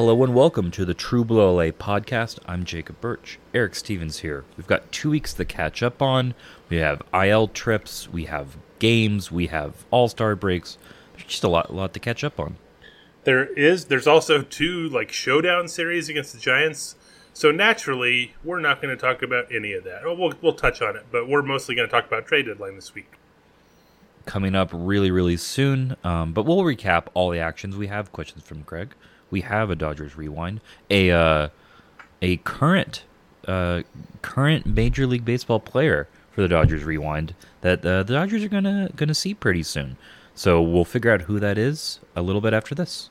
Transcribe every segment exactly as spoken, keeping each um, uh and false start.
Hello and welcome to the True Blue L A podcast. I'm Jacob Birch. Eric Stevens here. We've got two weeks to catch up on. We have I L trips, we have games, we have all-star breaks. There's just a lot, a lot to catch up on. There is. There's also two like showdown series against the Giants. So naturally, we're not going to talk about any of that. Well, we'll, we'll touch on it, but we're mostly going to talk about trade deadline this week. Coming up really, really soon. Um, but we'll recap all the actions we have. Questions from Craig. We have a Dodgers Rewind, a uh, a current uh, current Major League Baseball player for the Dodgers Rewind that uh, the Dodgers are gonna gonna see pretty soon. So we'll figure out who that is a little bit after this.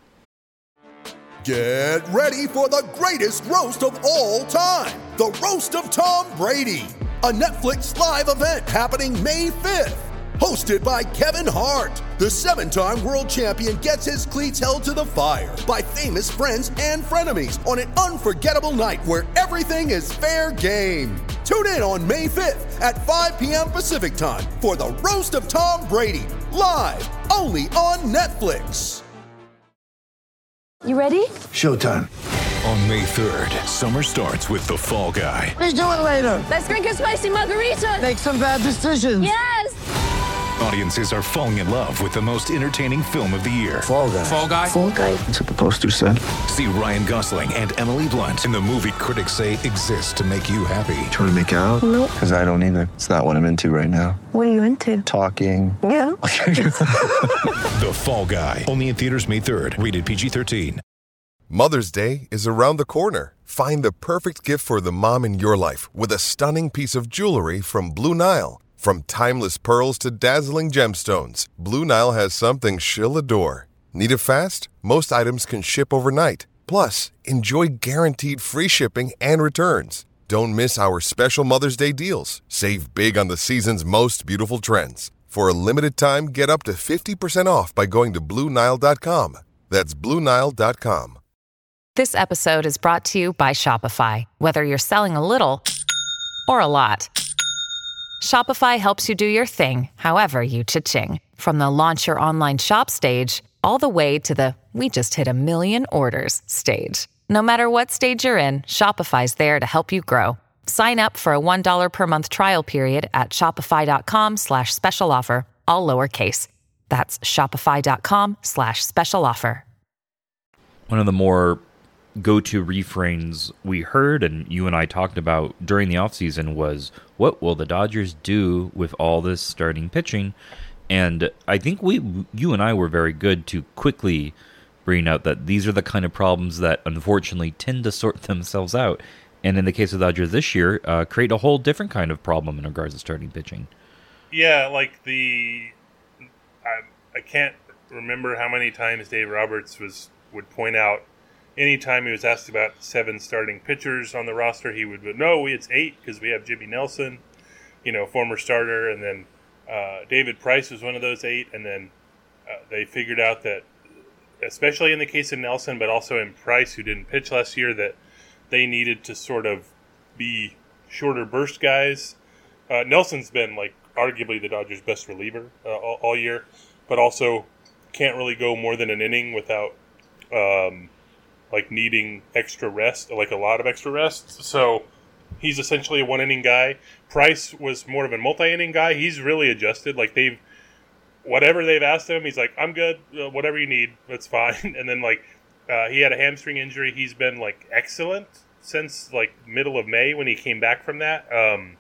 Get ready for the greatest roast of all time, the Roast of Tom Brady, a Netflix live event happening May fifth. Hosted by Kevin Hart, the seven-time world champion gets his cleats held to the fire by famous friends and frenemies on an unforgettable night where everything is fair game. Tune in on May fifth at five p.m. Pacific time for the Roast of Tom Brady, live only on Netflix. You ready? Showtime. On May third, summer starts with The Fall Guy. Let's do it later. Let's drink a spicy margarita. Make some bad decisions. Yes! Audiences are falling in love with the most entertaining film of the year. Fall Guy. Fall Guy? Fall guy. That's what the poster said. See Ryan Gosling and Emily Blunt in the movie critics say exists to make you happy. Trying to make it out? Nope. Because I don't either. It's not what I'm into right now. What are you into? Talking. Yeah. The Fall Guy. Only in theaters May third. Rated P G thirteen. Mother's Day is around the corner. Find the perfect gift for the mom in your life with a stunning piece of jewelry from Blue Nile. From timeless pearls to dazzling gemstones, Blue Nile has something she'll adore. Need it fast? Most items can ship overnight. Plus, enjoy guaranteed free shipping and returns. Don't miss our special Mother's Day deals. Save big on the season's most beautiful trends. For a limited time, get up to fifty percent off by going to Blue Nile dot com. That's Blue Nile dot com. This episode is brought to you by Shopify. Whether you're selling a little or a lot, Shopify helps you do your thing, however you cha-ching. From the launch your online shop stage, all the way to the we just hit a million orders stage. No matter what stage you're in, Shopify's there to help you grow. Sign up for a one dollar per month trial period at shopify.com slash special offer, all lowercase. That's shopify.com slash special offer. One of the more go-to refrains we heard and you and I talked about during the offseason was, what will the Dodgers do with all this starting pitching? And I think we, you and I were very good to quickly bring out that these are the kind of problems that unfortunately tend to sort themselves out. And in the case of the Dodgers this year, uh, create a whole different kind of problem in regards to starting pitching. Yeah, like the... I, I can't remember how many times Dave Roberts was would point out anytime he was asked about seven starting pitchers on the roster, he would go, no, it's eight because we have Jimmy Nelson, you know, former starter, and then uh, David Price was one of those eight, and then uh, they figured out that, especially in the case of Nelson, but also in Price, who didn't pitch last year, that they needed to sort of be shorter burst guys. Uh, Nelson's been, like, arguably the Dodgers' best reliever uh, all, all year, but also can't really go more than an inning without um, like needing extra rest, like a lot of extra rest. So he's essentially a one-inning guy. Price was more of a multi-inning guy. He's really adjusted. Like they've, whatever they've asked him, he's like, I'm good. Uh, whatever you need, that's fine. And then like uh, he had a hamstring injury. He's been like excellent since like middle of May when he came back from that. Um,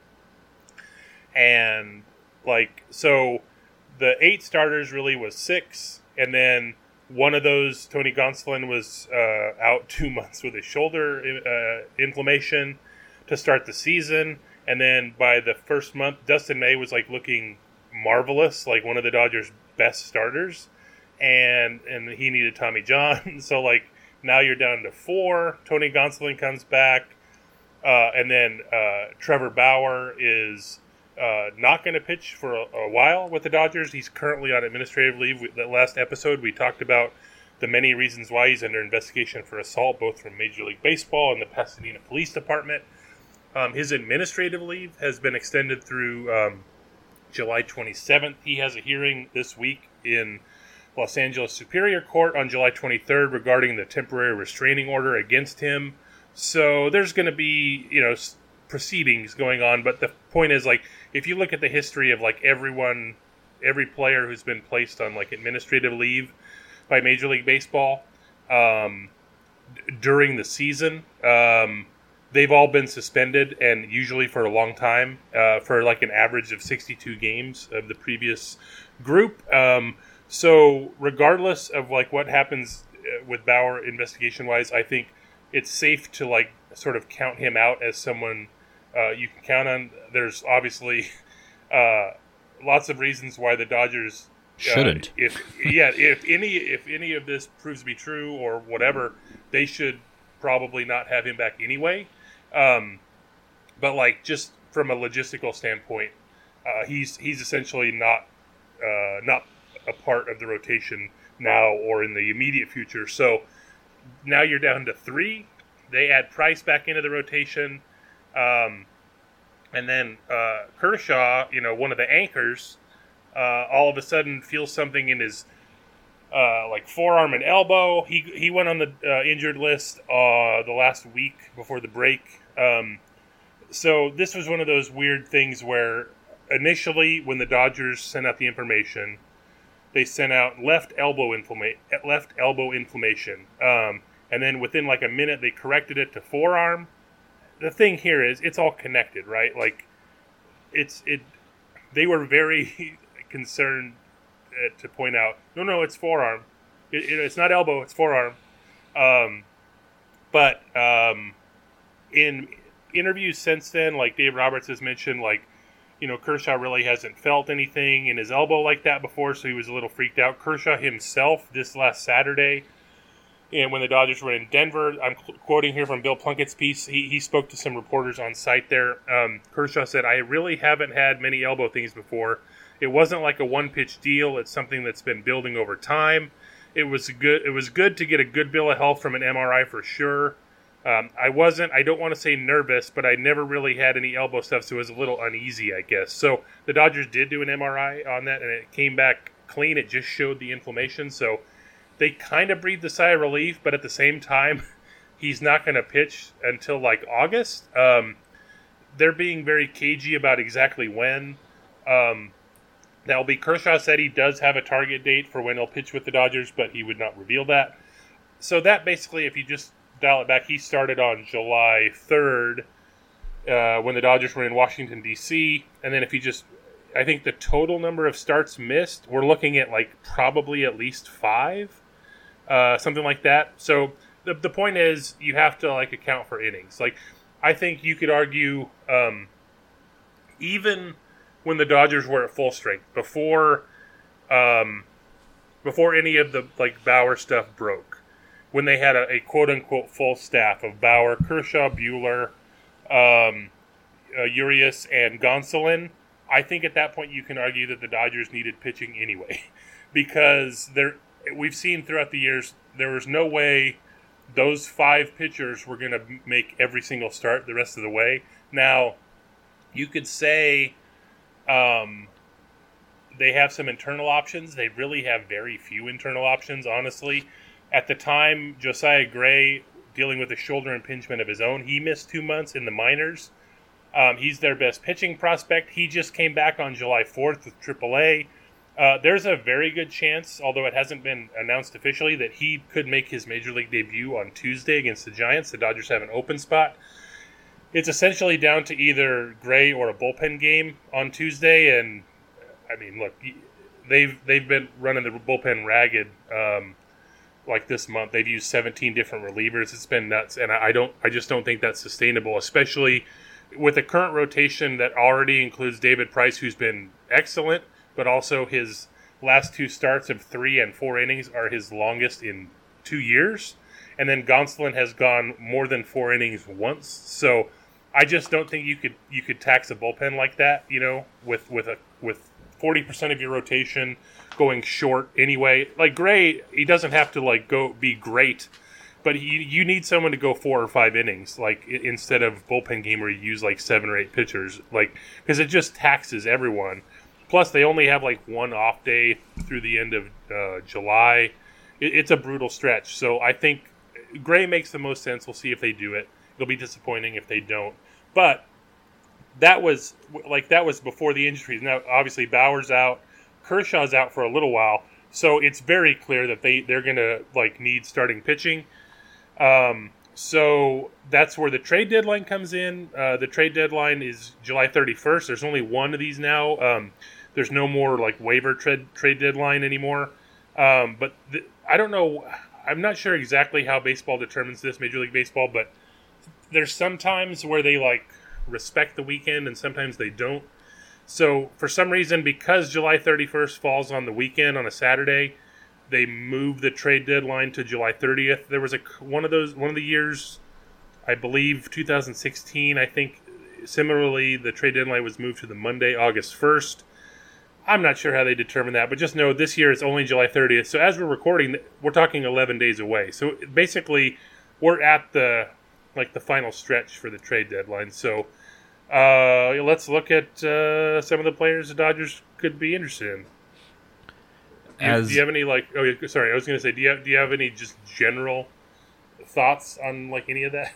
and like so, the eight starters really was six, and then one of those, Tony Gonsolin, was uh, out two months with his shoulder uh, inflammation to start the season. And then by the first month, Dustin May was like looking marvelous, like one of the Dodgers' best starters. And and he needed Tommy John. So like now you're down to four. Tony Gonsolin comes back. Uh, and then uh, Trevor Bauer is uh, not going to pitch for a, a while with the Dodgers. He's currently on administrative leave. We, the last episode, we talked about the many reasons why he's under investigation for assault, both from Major League Baseball and the Pasadena Police Department. Um, his administrative leave has been extended through um, July twenty-seventh. He has a hearing this week in Los Angeles Superior Court on July twenty-third regarding the temporary restraining order against him. So there's going to be, you know, proceedings going on. But the point is, like, if you look at the history of, like, everyone, every player who's been placed on, like, administrative leave by Major League Baseball um, d- during the season, um, they've all been suspended, and usually for a long time, uh, for, like, an average of sixty-two games of the previous group. Um So regardless of like what happens with Bauer investigation wise, I think it's safe to like sort of count him out as someone uh, you can count on. There's obviously uh, lots of reasons why the Dodgers uh, shouldn't. If yeah, if any if any of this proves to be true or whatever, they should probably not have him back anyway. Um, but like just from a logistical standpoint, uh, he's he's essentially not uh, not. a part of the rotation now or in the immediate future. So now you're down to three. They add Price back into the rotation. Um, and then uh, Kershaw, you know, one of the anchors, uh, all of a sudden feels something in his uh, like forearm and elbow. He he went on the uh, injured list uh, the last week before the break. Um, so this was one of those weird things where initially when the Dodgers sent out the information, they sent out left elbow inflama- left elbow inflammation, um, and then within like a minute they corrected it to forearm. The thing here is it's all connected, right? Like it's it. They were very concerned uh, to point out, no, no, it's forearm. It, it, it's not elbow, it's forearm. Um, but um, in interviews since then, like Dave Roberts has mentioned, like. You know, Kershaw really hasn't felt anything in his elbow like that before, so he was a little freaked out. Kershaw himself, this last Saturday, and when the Dodgers were in Denver, I'm quoting here from Bill Plunkett's piece, he, he spoke to some reporters on site there. Um, Kershaw said, I really haven't had many elbow things before. It wasn't like a one-pitch deal. It's something that's been building over time. It was good. It was good to get a good bill of health from an M R I for sure. Um, I wasn't, I don't want to say nervous, but I never really had any elbow stuff, so it was a little uneasy, I guess. So the Dodgers did do an M R I on that, and it came back clean. It just showed the inflammation, so they kind of breathed a sigh of relief, but at the same time, he's not going to pitch until like August. Um, they're being very cagey about exactly when. Um, now, B. Kershaw said he does have a target date for when he'll pitch with the Dodgers, but he would not reveal that. So that basically, if you just dial it back, he started on July third uh, when the Dodgers were in Washington, D C And then if you just, I think the total number of starts missed, we're looking at like probably at least five, uh, something like that. So the the point is you have to like account for innings. Like I think you could argue um, even when the Dodgers were at full strength, before um, before any of the like Bauer stuff broke, when they had a, a quote-unquote full staff of Bauer, Kershaw, Buehler, um, uh, Urias, and Gonsolin, I think at that point you can argue that the Dodgers needed pitching anyway. Because there, we've seen throughout the years, there was no way those five pitchers were going to make every single start the rest of the way. Now, you could say um, they have some internal options. They really have very few internal options, honestly. At the time, Josiah Gray, dealing with a shoulder impingement of his own, he missed two months in the minors. Um, he's their best pitching prospect. He just came back on July fourth with triple A. Uh, there's a very good chance, although it hasn't been announced officially, that he could make his Major League debut on Tuesday against the Giants. The Dodgers have an open spot. It's essentially down to either Gray or a bullpen game on Tuesday. And, I mean, look, they've, they've been running the bullpen ragged um like this month. They've used seventeen different relievers. It's been nuts, and I don't. I just don't think that's sustainable, especially with a current rotation that already includes David Price, who's been excellent, but also his last two starts of three and four innings are his longest in two years, and then Gonsolin has gone more than four innings once. So I just don't think you could you could tax a bullpen like that. You know, with with a with forty percent of your rotation going short anyway. Like Gray, he doesn't have to like go be great, but you you need someone to go four or five innings, like instead of bullpen game where you use like seven or eight pitchers, like because it just taxes everyone. Plus, they only have like one off day through the end of uh, July. It, it's a brutal stretch. So I think Gray makes the most sense. We'll see if they do it. It'll be disappointing if they don't. But that was like that was before the injuries. Now, obviously, Bauer's out, Kershaw's out for a little while, so it's very clear that they they're gonna like need starting pitching. Um, so that's where the trade deadline comes in. Uh, the trade deadline is July thirty-first. There's only one of these now. Um, there's no more like waiver trade trade deadline anymore. Um, but the, I don't know. I'm not sure exactly how baseball determines this, Major League Baseball, but there's some times where they like respect the weekend and sometimes they don't. So for some reason, because July thirty-first falls on the weekend on a Saturday, they moved the trade deadline to July thirtieth. There was a one of those one of the years, I believe two thousand sixteen. I think similarly the trade deadline was moved to the Monday, August first. I'm not sure how they determine that, but just know this year it's only July thirtieth. So as we're recording, we're talking eleven days away. So basically, we're at the like the final stretch for the trade deadline. So uh, let's look at uh, some of the players the Dodgers could be interested in. Do you, As, do you have any like? Oh, yeah, sorry. I was going to say, do you have do you have any just general thoughts on like any of that?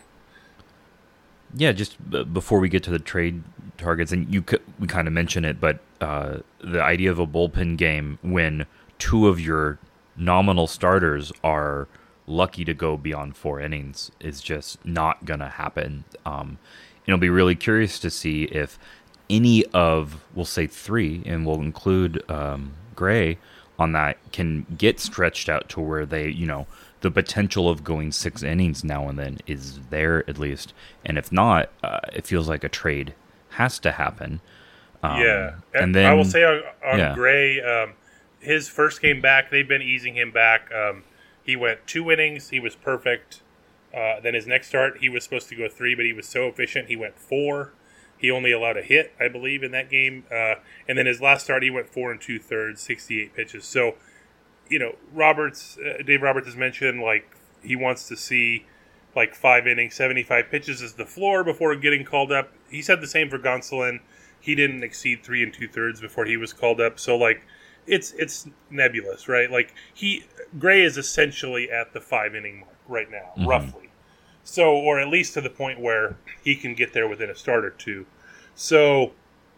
Yeah, just b- before we get to the trade targets, and you could, we kind of mentioned it, but uh, the idea of a bullpen game when two of your nominal starters are lucky to go beyond four innings is just not going to happen. Um, it'll be really curious to see if any of, we'll say three, and we'll include um, Gray on that, can get stretched out to where they, you know, the potential of going six innings now and then is there at least. And if not, uh, it feels like a trade has to happen. Um, yeah. And, and then I will say on, on yeah. Gray, um, his first game back, they've been easing him back. Um, he went two innings. He was perfect. Uh, then his next start, he was supposed to go three, but he was so efficient, he went four. He only allowed a hit, I believe, in that game. Uh, and then his last start, he went four and two-thirds, sixty-eight pitches. So, you know, Roberts, uh, Dave Roberts has mentioned, like, he wants to see, like, five innings, seventy-five pitches as the floor before getting called up. He said the same for Gonsolin. He didn't exceed three and two-thirds before he was called up. So, like, it's it's nebulous, right? Like, he Gray is essentially at the five-inning mark right now, mm-hmm. roughly. So, or at least to the point where he can get there within a start or two. So,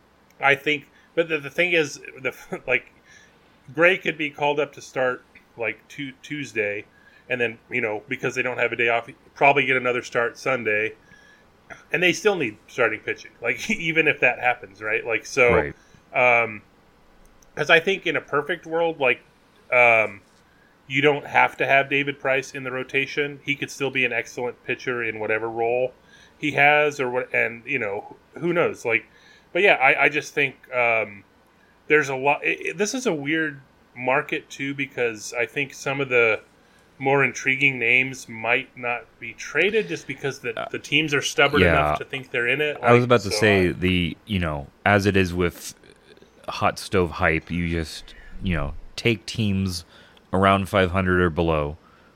I think, but the, the thing is, the like, Gray could be called up to start, like, t- Tuesday, and then, you know, because they don't have a day off, probably get another start Sunday, and they still need starting pitching, like, even if that happens, right? Like, so, right. um, because I think in a perfect world, like, um, you don't have to have David Price in the rotation. He could still be an excellent pitcher in whatever role he has, or what, and you know, who knows? Like, but yeah, I, I just think um, there's a lot. It, it, this is a weird market too, because I think some of the more intriguing names might not be traded just because the the teams are stubborn yeah. enough to think they're in it. Like, I was about to so say I, the you know, as it is with hot stove hype, you just you know take teams around five hundred or below,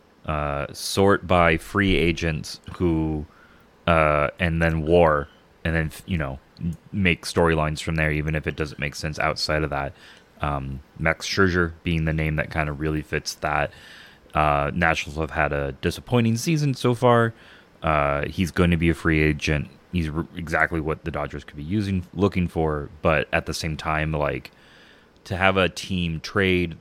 uh, sort by free agents who, uh, and then war, and then, you know, make storylines from there, even if it doesn't make sense outside of that. Um, Max Scherzer being the name that kind of really fits that. Uh, Nationals have had a disappointing season so far. Uh, he's going to be a free agent. He's re- exactly what the Dodgers could be using, looking for, but at the same time, like, to have a team trade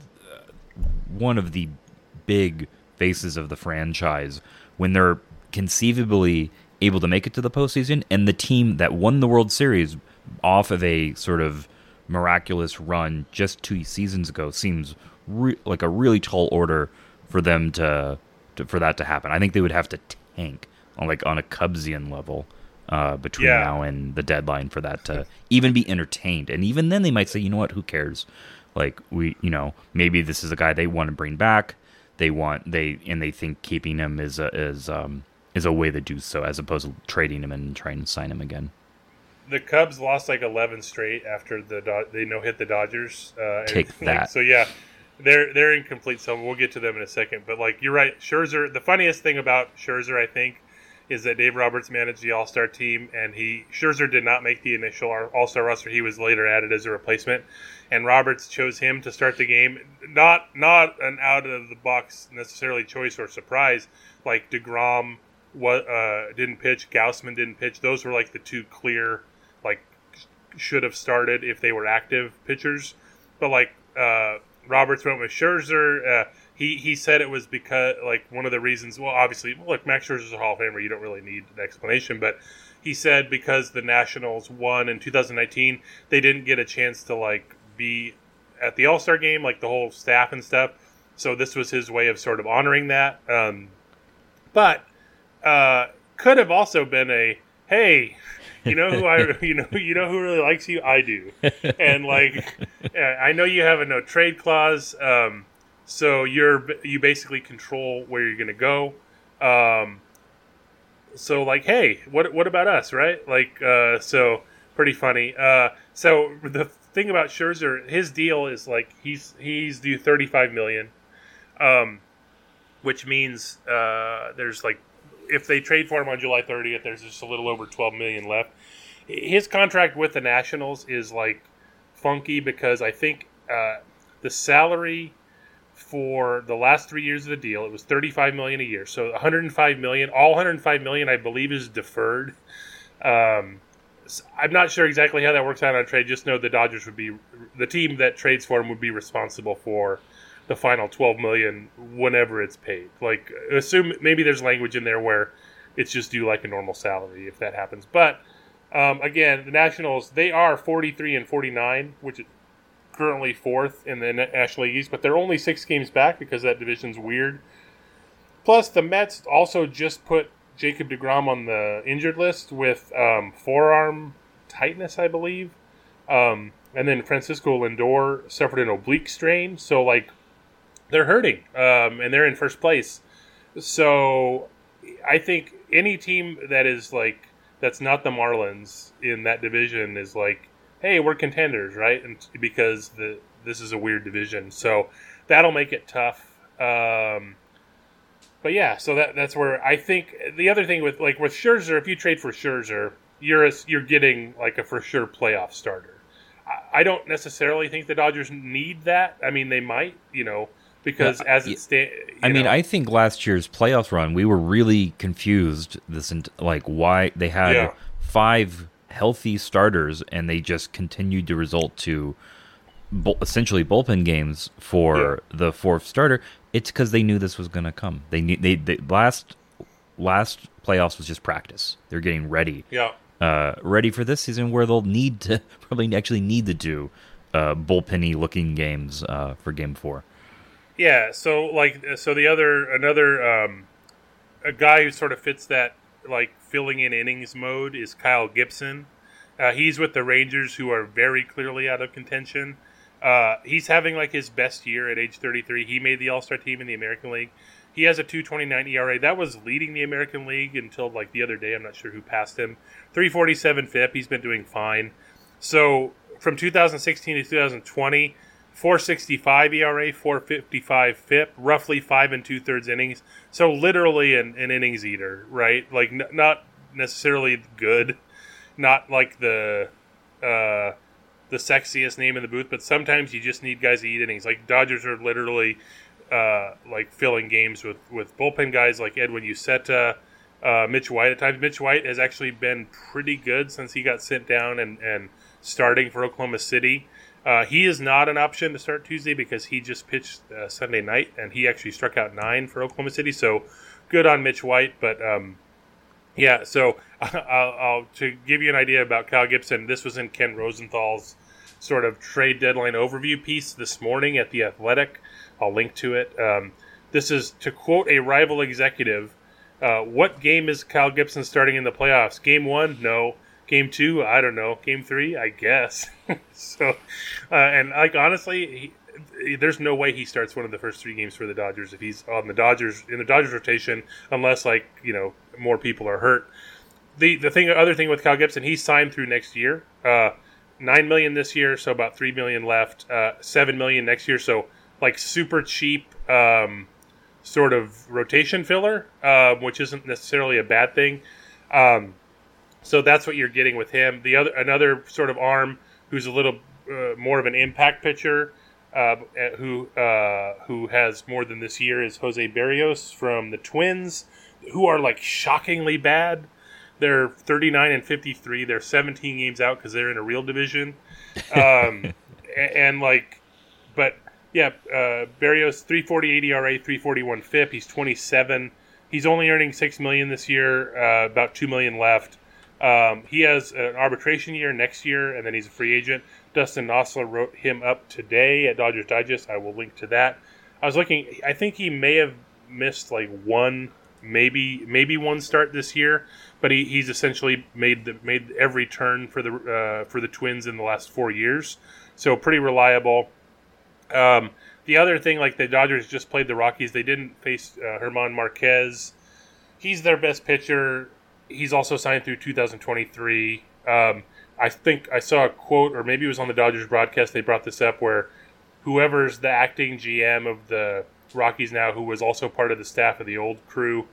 one of the big faces of the franchise when they're conceivably able to make it to the postseason, and the team that won the World Series off of a sort of miraculous run just two seasons ago seems re- like a really tall order for them to, to for that to happen. I think they would have to tank on like on a Cubsian level uh, between yeah. now and the deadline for that to even be entertained, and even then they might say, you know what, who cares? Like, we, you know, maybe this is a guy they want to bring back. They want, they, and they think keeping him is a, is, um, is a way to do so, as opposed to trading him and trying to sign him again. The Cubs lost like eleven straight after the Do- they no hit the Dodgers. Uh, Take and, that. Like, so yeah, they're they're incomplete. So we'll get to them in a second. But like you're right, Scherzer. The funniest thing about Scherzer, I think, is that Dave Roberts managed the All-Star team, and he Scherzer did not make the initial All-Star roster. He was later added as a replacement, and Roberts chose him to start the game. Not not an out-of-the-box necessarily choice or surprise, like DeGrom what, uh, didn't pitch, Gausman didn't pitch. Those were like the two clear, like, should have started if they were active pitchers. But, like, uh, Roberts went with Scherzer. Uh, he, he said it was because, like, one of the reasons, well, obviously, look, Max Scherzer's a Hall of Famer. You don't really need an explanation. But he said because the Nationals won in two thousand nineteen, they didn't get a chance to, like, be at the All-Star game, like the whole staff and stuff. So this was his way of sort of honoring that. Um, but uh, could have also been a, hey, you know who I, you know, you know who really likes you? I do. And like, I know you have a no trade clause, um, so you're you basically control where you're going to go. Um, so like, hey, what what about us, right? Like, uh, so pretty funny. Uh, so the thing about Scherzer, his deal is like he's he's due thirty-five million dollars, um, which means uh, there's like, if they trade for him on July thirtieth, there's just a little over twelve million dollars left. His contract with the Nationals is like funky because I think uh, the salary for the last three years of the deal, it was thirty-five million dollars a year. So one hundred five million dollars, all one hundred five million dollars, I believe, is deferred. Um, I'm not sure exactly how that works out on a trade. Just know the Dodgers would be, the team that trades for him would be responsible for the final twelve million dollars whenever it's paid. Like, assume maybe there's language in there where it's just due like a normal salary if that happens. But um, again, the Nationals, they are forty-three and forty-nine, which is currently fourth in the National League East, but they're only six games back because that division's weird. Plus, the Mets also just put Jacob deGrom on the injured list with um, forearm tightness, I believe. Um, and then Francisco Lindor suffered an oblique strain. So, like, they're hurting, um, and they're in first place. So I think any team that is, like, that's not the Marlins in that division is like, hey, we're contenders, right? And because the this is a weird division. So that'll make it tough. Um But yeah, so that that's where I think the other thing with like with Scherzer, if you trade for Scherzer, you're a, you're getting like a for sure playoff starter. I, I don't necessarily think the Dodgers need that. I mean, they might, you know, because yeah, as it stands. I mean, know. I think last year's playoff run, we were really confused. This like why they had yeah. five healthy starters and they just continued to result to bull, essentially bullpen games for yeah. the fourth starter. It's because they knew this was going to come. They knew they, they last last playoffs was just practice. They're getting ready, yeah, uh, ready for this season where they'll need to probably actually need to do uh, bullpenny looking games uh, for Game Four. Yeah. So like, so the other another um, a guy who sort of fits that like filling in innings mode is Kyle Gibson. Uh, he's with the Rangers, who are very clearly out of contention. Uh, he's having like his best year at age thirty-three. He made the All-Star team in the American League. He has a two twenty-nine E R A. That was leading the American League until like the other day. I'm not sure who passed him. three forty-seven F I P. He's been doing fine. So from two thousand sixteen to two thousand twenty, four sixty-five E R A, four fifty-five F I P, roughly five and two thirds innings. So literally an, an innings eater, right? Like n- not necessarily good, not like the. Uh, the sexiest name in the booth, but sometimes you just need guys to eat innings. Like Dodgers are literally uh, like filling games with, with bullpen guys like Edwin Uceta, uh, Mitch White at times. Mitch White has actually been pretty good since he got sent down and, and starting for Oklahoma City. Uh, he is not an option to start Tuesday because he just pitched uh, Sunday night and he actually struck out nine for Oklahoma City. So good on Mitch White, but um, yeah, so I'll, I'll to give you an idea about Kyle Gibson, this was in Ken Rosenthal's sort of trade deadline overview piece this morning at The Athletic. I'll link to it. Um, this is, to quote a rival executive, uh, what game is Kyle Gibson starting in the playoffs? Game one? No. Game two? I don't know. Game three? I guess. so, uh, and like honestly, he, there's no way he starts one of the first three games for the Dodgers if he's on the Dodgers in the Dodgers rotation, unless like you know more people are hurt. The the thing, other thing with Kyle Gibson, he's signed through next year. Uh, Nine million this year, so about three million left. Uh, Seven million next year, so like super cheap, um, sort of rotation filler, uh, which isn't necessarily a bad thing. Um, so that's what you're getting with him. The other another sort of arm who's a little uh, more of an impact pitcher, uh, who uh, who has more than this year is Jose Berrios from the Twins, who are like shockingly bad. They're thirty-nine and fifty-three. They're seventeen games out because they're in a real division. Um, and, and like, but yeah, uh, Berrios three forty-eight E R A, three forty-one F I P. He's twenty-seven. He's only earning six million dollars this year. Uh, about two million dollars left. Um, he has an arbitration year next year, and then he's a free agent. Dustin Nosler wrote him up today at Dodgers Digest. I will link to that. I was looking. I think he may have missed like one. Maybe maybe one start this year, but he, he's essentially made the made every turn for the uh, for the Twins in the last four years, so pretty reliable. Um, the other thing, like the Dodgers just played the Rockies, they didn't face uh, German Marquez. He's their best pitcher. He's also signed through two thousand twenty-three. Um, I think I saw a quote, or maybe it was on the Dodgers broadcast. They brought this up where whoever's the acting G M of the Rockies now, who was also part of the staff of the old crew,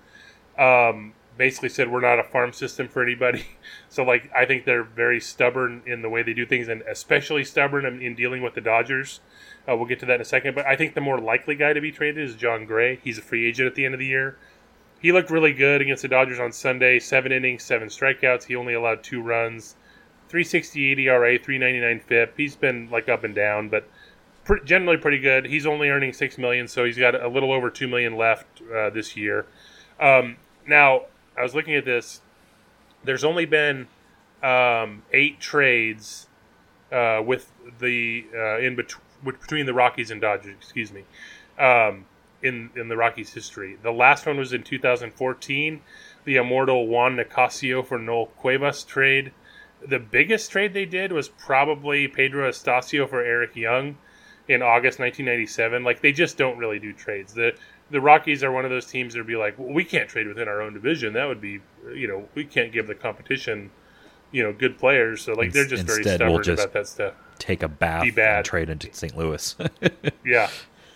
um, basically said we're not a farm system for anybody. So, like, I think they're very stubborn in the way they do things, and especially stubborn in, in dealing with the Dodgers. Uh, we'll get to that in a second. But I think the more likely guy to be traded is John Gray. He's a free agent at the end of the year. He looked really good against the Dodgers on Sunday. Seven innings, seven strikeouts. He only allowed two runs. three sixty-eight E R A, three ninety-nine F I P. He's been, like, up and down, but Pretty, generally pretty good. He's only earning six million dollars, so he's got a little over two million dollars left uh, this year. Um, now, I was looking at this. There's only been um, eight trades uh, with the uh, in bet- between the Rockies and Dodgers. Excuse me, um, in in the Rockies' history. The last one was in two thousand fourteen, the immortal Juan Nicasio for Noel Cuevas trade. The biggest trade they did was probably Pedro Estacio for Eric Young in August nineteen ninety-seven. Like, they just don't really do trades. The the Rockies are one of those teams that would be like, well, we can't trade within our own division. That would be, you know, we can't give the competition, you know, good players. So, like, they're just Instead, very stubborn we'll just about that stuff. Take a bath Be bad. and trade into Saint Louis. Yeah.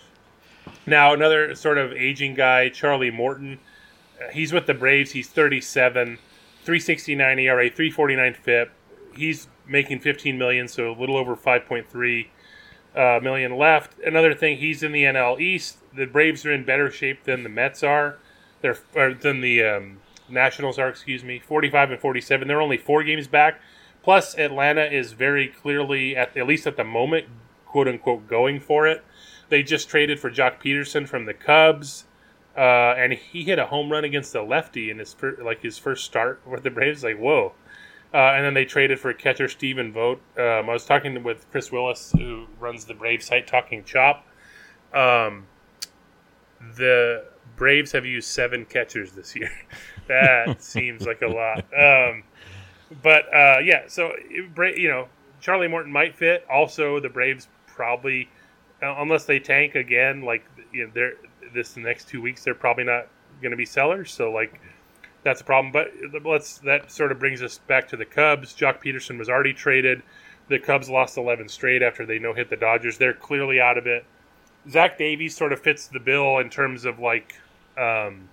Now, another sort of aging guy, Charlie Morton. Uh, he's with the Braves. He's thirty-seven, three sixty-nine E R A, three forty-nine F I P. He's making fifteen million dollars, so a little over five point three Uh, million left. Another thing, he's in the N L East. The Braves are in better shape than the Mets are. They're or than the um, Nationals are. Excuse me, forty-five and forty-seven. They're only four games back. Plus, Atlanta is very clearly, at at least at the moment, quote unquote, going for it. They just traded for Jock Peterson from the Cubs, uh, and he hit a home run against a lefty in his fir- like his first start with the Braves. Like, whoa. Uh, and then they traded for catcher Stephen Vogt. Um, I was talking with Chris Willis, who runs the Braves site, Talking Chop. Um, the Braves have used seven catchers this year. That seems like a lot. Um, but, uh, yeah, so, it, you know, Charlie Morton might fit. Also, the Braves probably, unless they tank again, like, you know, they're, this the next two weeks, they're probably not going to be sellers. So, like, that's a problem, but let's. That sort of brings us back to the Cubs. Jock Peterson was already traded. The Cubs lost eleven straight after they no-hit the Dodgers. They're clearly out of it. Zach Davies sort of fits the bill in terms of, like, um,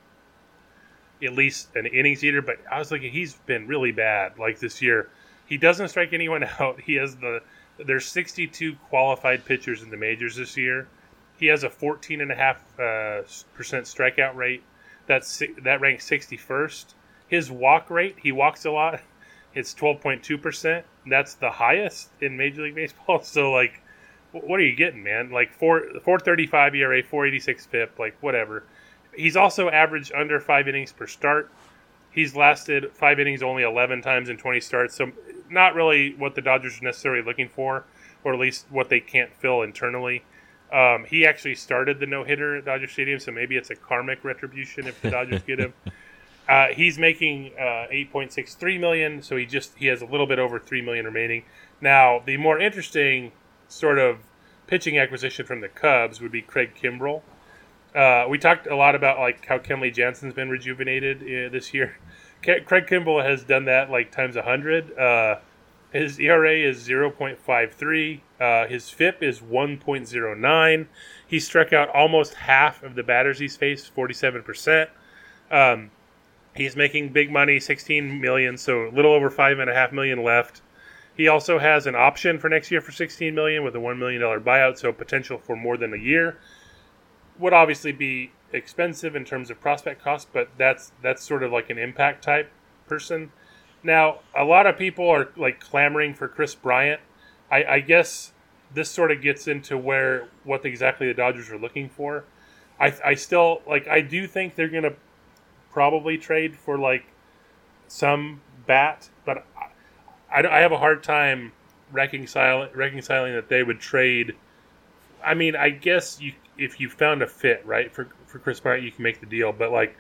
at least an innings eater, but I was looking, he's been really bad, like, this year. He doesn't strike anyone out. He has the there's sixty-two qualified pitchers in the majors this year. He has a fourteen point five percent uh, strikeout rate. That's that ranks sixty-first. His walk rate, he walks a lot. It's twelve point two percent. That's the highest in Major League Baseball. So, like, what are you getting, man? Like, four four thirty-five E R A, four eighty-six F I P, like, whatever. He's also averaged under five innings per start. He's lasted five innings only eleven times in twenty starts. So, not really what the Dodgers are necessarily looking for, or at least what they can't fill internally. Um, he actually started the no-hitter at Dodger Stadium, so maybe it's a karmic retribution if the Dodgers get him. Uh, he's making uh, eight point six three million dollars, so he just he has a little bit over three million dollars remaining. Now, the more interesting sort of pitching acquisition from the Cubs would be Craig Kimbrell. Uh, we talked a lot about, like, how Kenley Jansen's been rejuvenated uh, this year. K- Craig Kimbrell has done that like times a hundred. Uh, His E R A is zero point five three. Uh, his F I P is one point zero nine. He struck out almost half of the batters he's faced, forty-seven percent. Um, he's making big money, sixteen million dollars, so a little over five point five million dollars left. He also has an option for next year for sixteen million dollars with a one million dollars buyout, so potential for more than a year. Would obviously be expensive in terms of prospect cost, but that's that's sort of like an impact type person. Now, a lot of people are like clamoring for Chris Bryant. I, I guess this sort of gets into where what exactly the Dodgers are looking for. I, I still like. I do think they're going to probably trade for like some bat, but I, I have a hard time reconciling reconciling that they would trade. I mean, I guess you if you found a fit right for for Chris Bryant, you can make the deal, but like,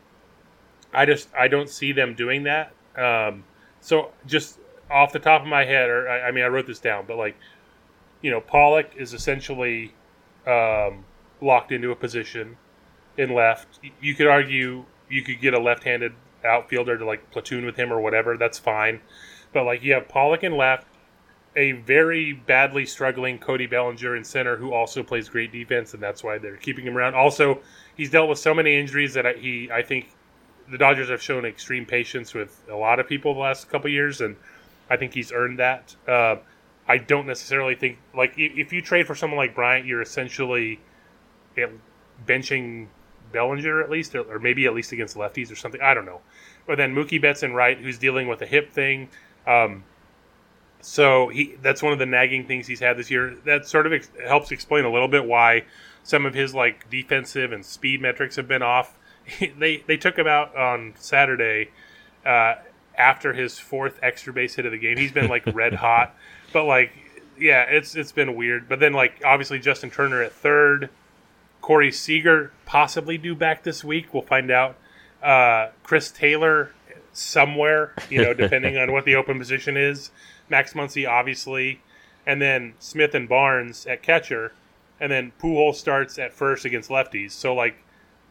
I just I don't see them doing that. Um, so just off the top of my head, or I, I mean, I wrote this down, but like, you know, Pollock is essentially um, locked into a position in left. You could argue you could get a left-handed outfielder to like platoon with him or whatever. That's fine, but like you have Pollock in left, a very badly struggling Cody Bellinger in center who also plays great defense, and that's why they're keeping him around. Also, he's dealt with so many injuries that I, he I think. The Dodgers have shown extreme patience with a lot of people the last couple of years, and I think he's earned that. Uh, I don't necessarily think, like, if you trade for someone like Bryant, you're essentially benching Bellinger at least, or maybe at least against lefties or something. I don't know. But then Mookie Betts in right, who's dealing with a hip thing. Um, so he that's one of the nagging things he's had this year. That sort of ex- helps explain a little bit why some of his, like, defensive and speed metrics have been off. They they took him out on Saturday uh, after his fourth extra base hit of the game. He's been like red hot, but like yeah, it's it's been weird. But then like obviously Justin Turner at third, Corey Seager possibly due back this week. We'll find out. Uh, Chris Taylor somewhere, you know, depending on what the open position is. Max Muncy obviously, and then Smith and Barnes at catcher, and then Pujols starts at first against lefties. So like.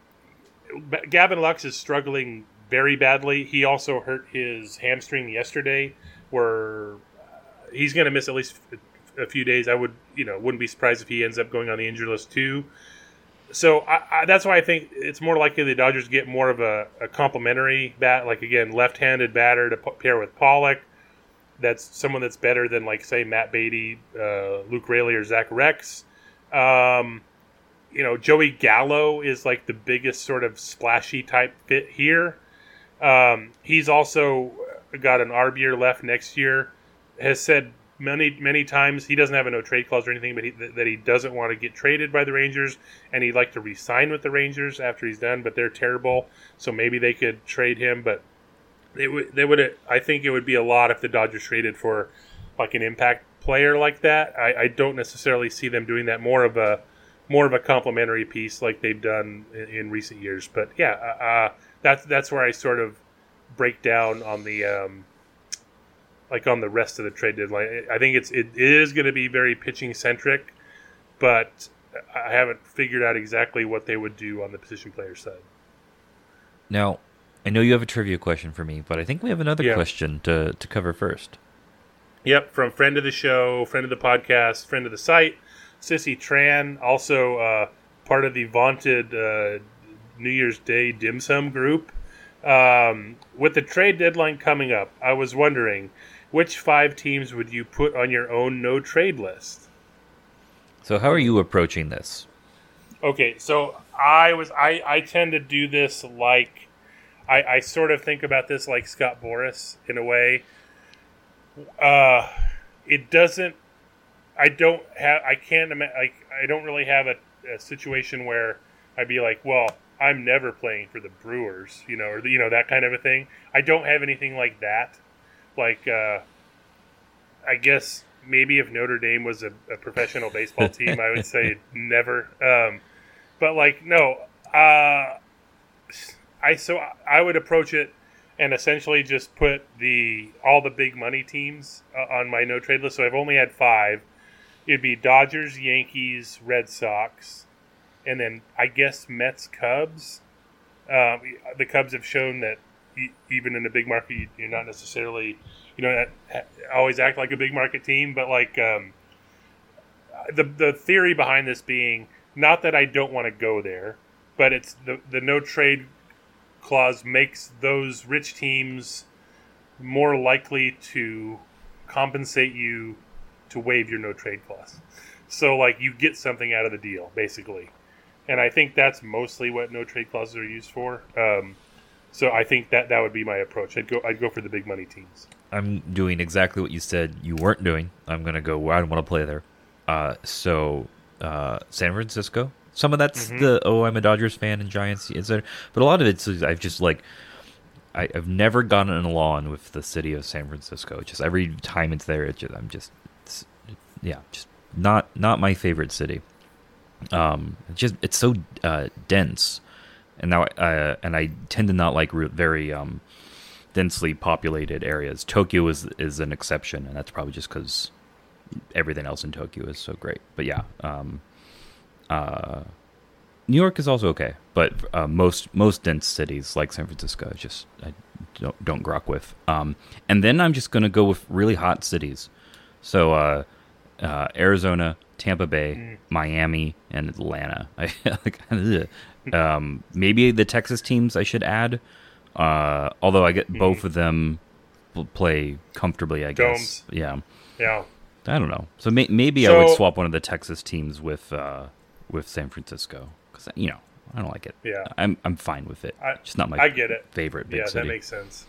Gavin Lux is struggling very badly. He also hurt his hamstring yesterday, where he's going to miss at least a few days. I would, you know, wouldn't be surprised if he ends up going on the injury list too. So I, I, that's why I think it's more likely the Dodgers get more of a, a complementary bat, like again, left-handed batter to pair with Pollock. That's someone that's better than like say Matt Beatty, uh, Luke Raley, or Zach Rex. Um, You know, Joey Gallo is like the biggest sort of splashy type fit here. Um, he's also got an arb year left next year. Has said many, many times he doesn't have a no trade clause or anything, but he, that he doesn't want to get traded by the Rangers, and he'd like to re-sign with the Rangers after he's done. But they're terrible, so maybe they could trade him. But they would, they would. I think it would be a lot if the Dodgers traded for like an impact player like that. I, I don't necessarily see them doing that. More of a more of a complimentary piece like they've done in, in recent years. But yeah, uh, that's that's where I sort of break down on the um, like on the rest of the trade deadline. I think it's it is going to be very pitching centric, but I haven't figured out exactly what they would do on the position player side. Now, I know you have a trivia question for me, but I think we have another yeah. question to to cover first. Yep, from friend of the show, friend of the podcast, friend of the site, Sissy Tran, also uh, part of the vaunted uh, New Year's Day dim sum group. Um, with the trade deadline coming up, I was wondering, which five teams would you put on your own no-trade list? So how are you approaching this? Okay, so I was I, I tend to do this like, I, I sort of think about this like Scott Boras in a way. Uh, it doesn't, I don't have, I can't, like, I don't really have a, a situation where I'd be like, well, I'm never playing for the Brewers, you know, or, the, you know, that kind of a thing. I don't have anything like that. Like, uh, I guess maybe if Notre Dame was a, a professional baseball team, I would say never. Um, but, like, no, uh, I, so I would approach it and essentially just put the all the big money teams uh, on my no trade list. So I've only had five. It'd be Dodgers, Yankees, Red Sox, and then I guess Mets, Cubs. Um, the Cubs have shown that e- even in a big market, you're not necessarily you know, always act like a big market team. But like um, the the theory behind this being not that I don't want to go there, but it's the the no trade clause makes those rich teams more likely to compensate you to waive your no trade clause. So like you get something out of the deal basically. And I think that's mostly what no trade clauses are used for. Um, so I think that that would be my approach. I'd go I'd go for the big money teams. I'm doing exactly what you said you weren't doing. I'm going to go where I want to play there. Uh, so uh, San Francisco. Some of that's mm-hmm. the, oh, I'm a Dodgers fan and Giants, et cetera. But a lot of it's, I've just like, I, I've never gotten along with the city of San Francisco. Just every time it's there, it just, I'm just, it's, yeah, just not not my favorite city. Um, it's just it's so uh, dense, and now uh, and I tend to not like re- very um, densely populated areas. Tokyo is is an exception, and that's probably just because everything else in Tokyo is so great. But yeah, um, uh, New York is also okay, but uh, most most dense cities like San Francisco, just I don't don't grok with. Um, and then I'm just gonna go with really hot cities, so uh, uh, Arizona, Tampa Bay, mm. Miami, and Atlanta. I like, um, maybe the Texas teams I should add, uh, although I get mm. both of them play comfortably. I guess, Domes. yeah, yeah. I don't know. So may- maybe so, I would swap one of the Texas teams with uh, with San Francisco because you know I don't like it. Yeah, I'm I'm fine with it. I, Just not my I get it. favorite big yeah, city. Yeah, that makes sense.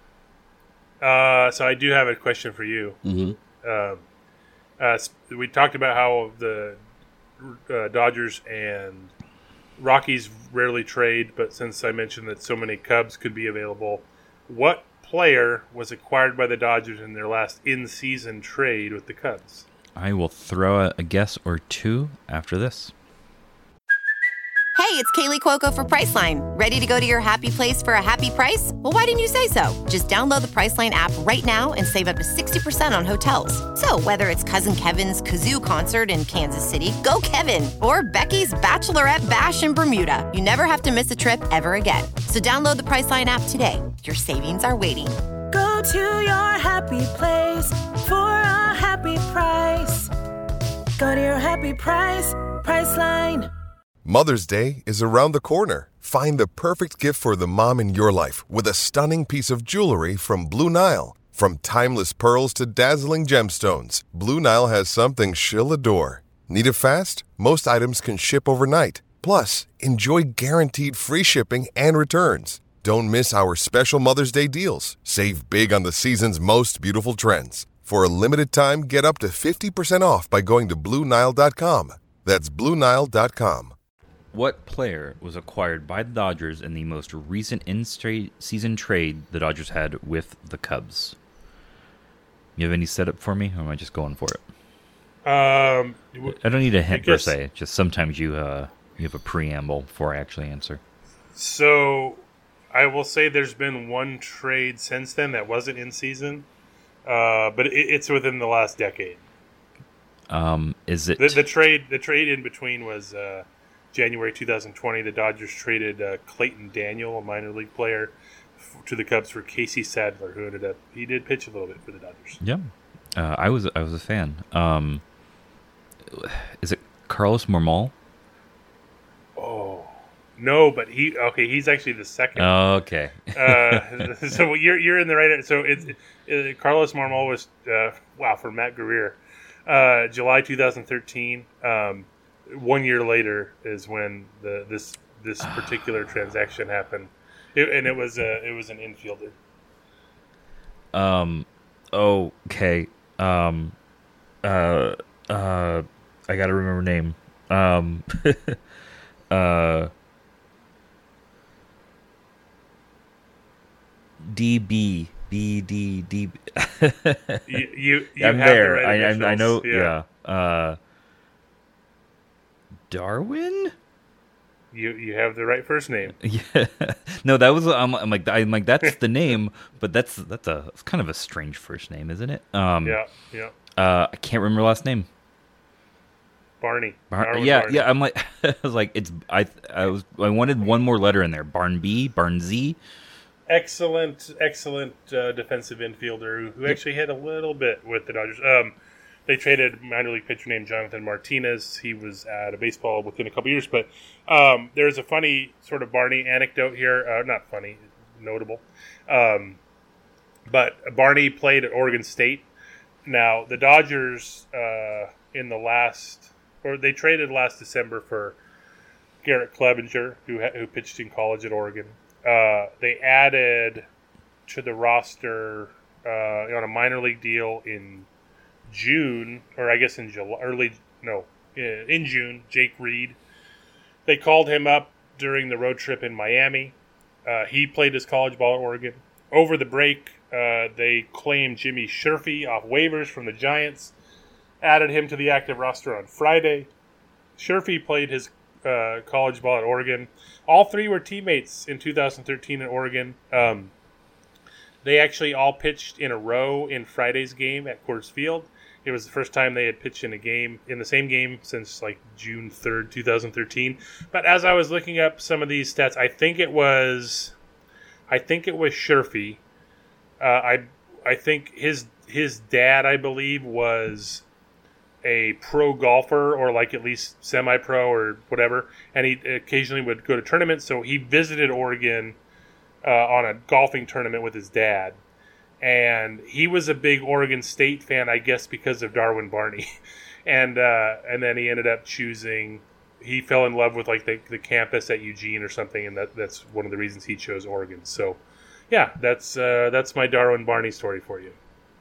Uh, so I do have a question for you. Mm-hmm. Um, uh, we talked about how the uh, Dodgers and Rockies rarely trade, but since I mentioned that so many Cubs could be available, what player was acquired by the Dodgers in their last in-season trade with the Cubs? I will throw a, a guess or two after this. Hey, it's Kaylee Cuoco for Priceline. Ready to go to your happy place for a happy price? Well, why didn't you say so? Just download the Priceline app right now and save up to sixty percent on hotels. So whether it's Cousin Kevin's Kazoo Concert in Kansas City, go Kevin, or Becky's Bachelorette Bash in Bermuda, you never have to miss a trip ever again. So download the Priceline app today. Your savings are waiting. Go to your happy place for a happy price. Go to your happy price, Priceline. Mother's Day is around the corner. Find the perfect gift for the mom in your life with a stunning piece of jewelry from Blue Nile. From timeless pearls to dazzling gemstones, Blue Nile has something she'll adore. Need it fast? Most items can ship overnight. Plus, enjoy guaranteed free shipping and returns. Don't miss our special Mother's Day deals. Save big on the season's most beautiful trends. For a limited time, get up to fifty percent off by going to Blue Nile dot com. That's Blue Nile dot com. What player was acquired by the Dodgers in the most recent in-season trade the Dodgers had with the Cubs? You have any setup for me, or am I just going for it? Um, I don't need a hint guess, per se. Just sometimes you uh, you have a preamble before I actually answer. So, I will say there's been one trade since then that wasn't in season, uh, but it, it's within the last decade. Um, is it the, the trade? The trade in between was. Uh, January twenty twenty, the Dodgers traded uh, Clayton Daniel, a minor league player, f- to the Cubs for Casey Sadler, who ended up he did pitch a little bit for the Dodgers. Yeah, uh, I was I was a fan. Um, is it Carlos Marmol? Oh no, but he okay. He's actually the second. Oh, okay. uh, so you're you're in the right. So it's it, Carlos Marmol was uh, wow for Matt Guerrier, uh, July twenty thirteen. Um, One year later is when the this this particular transaction happened, it, and it was a it was an infielder. Um, okay. Um, uh, uh, I gotta remember name. Um, uh, D B B D D. you you, you I'm have there. The right I, I I know. Yeah. yeah. Uh. Darwin? You you have the right first name. Yeah. No, that was I'm, I'm like I'm like that's the name, but that's that's a it's kind of a strange first name, isn't it? Um, yeah, yeah. Uh, I can't remember last name. Barney. Bar- yeah, Barney. yeah. I'm like I was like it's I I was I wanted one more letter in there. Barnby, Barnzy. excellent, excellent uh, defensive infielder who actually hit a little bit with the Dodgers. Um, they traded a minor league pitcher named Jonathan Martinez. He was out of baseball within a couple years. But um, there's a funny sort of Barney anecdote here. Uh, not funny, notable. Um, but Barney played at Oregon State. Now, the Dodgers uh, in the last, or they traded last December for Garrett Clevenger, who who pitched in college at Oregon. Uh, they added to the roster uh, on a minor league deal in June, or I guess in July, early, no, in June, Jake Reed. They called him up during the road trip in Miami. Uh, he played his college ball at Oregon. Over the break, uh, they claimed Jimmy Sherfy off waivers from the Giants, added him to the active roster on Friday. Sherfy played his uh, college ball at Oregon. All three were teammates in two thousand thirteen at Oregon. Um, they actually all pitched in a row in Friday's game at Coors Field. It was the first time they had pitched in a game, in the same game since like June third, twenty thirteen. But as I was looking up some of these stats, I think it was, I think it was Sherfy. Uh, I I think his his dad, I believe, was a pro golfer or like at least semi-pro or whatever, and he occasionally would go to tournaments. So he visited Oregon uh, on a golfing tournament with his dad. And he was a big Oregon State fan, I guess, because of Darwin Barney. and uh, and then he ended up choosing, he fell in love with like the, the campus at Eugene or something, and that, that's one of the reasons he chose Oregon. So, yeah, that's uh, that's my Darwin Barney story for you.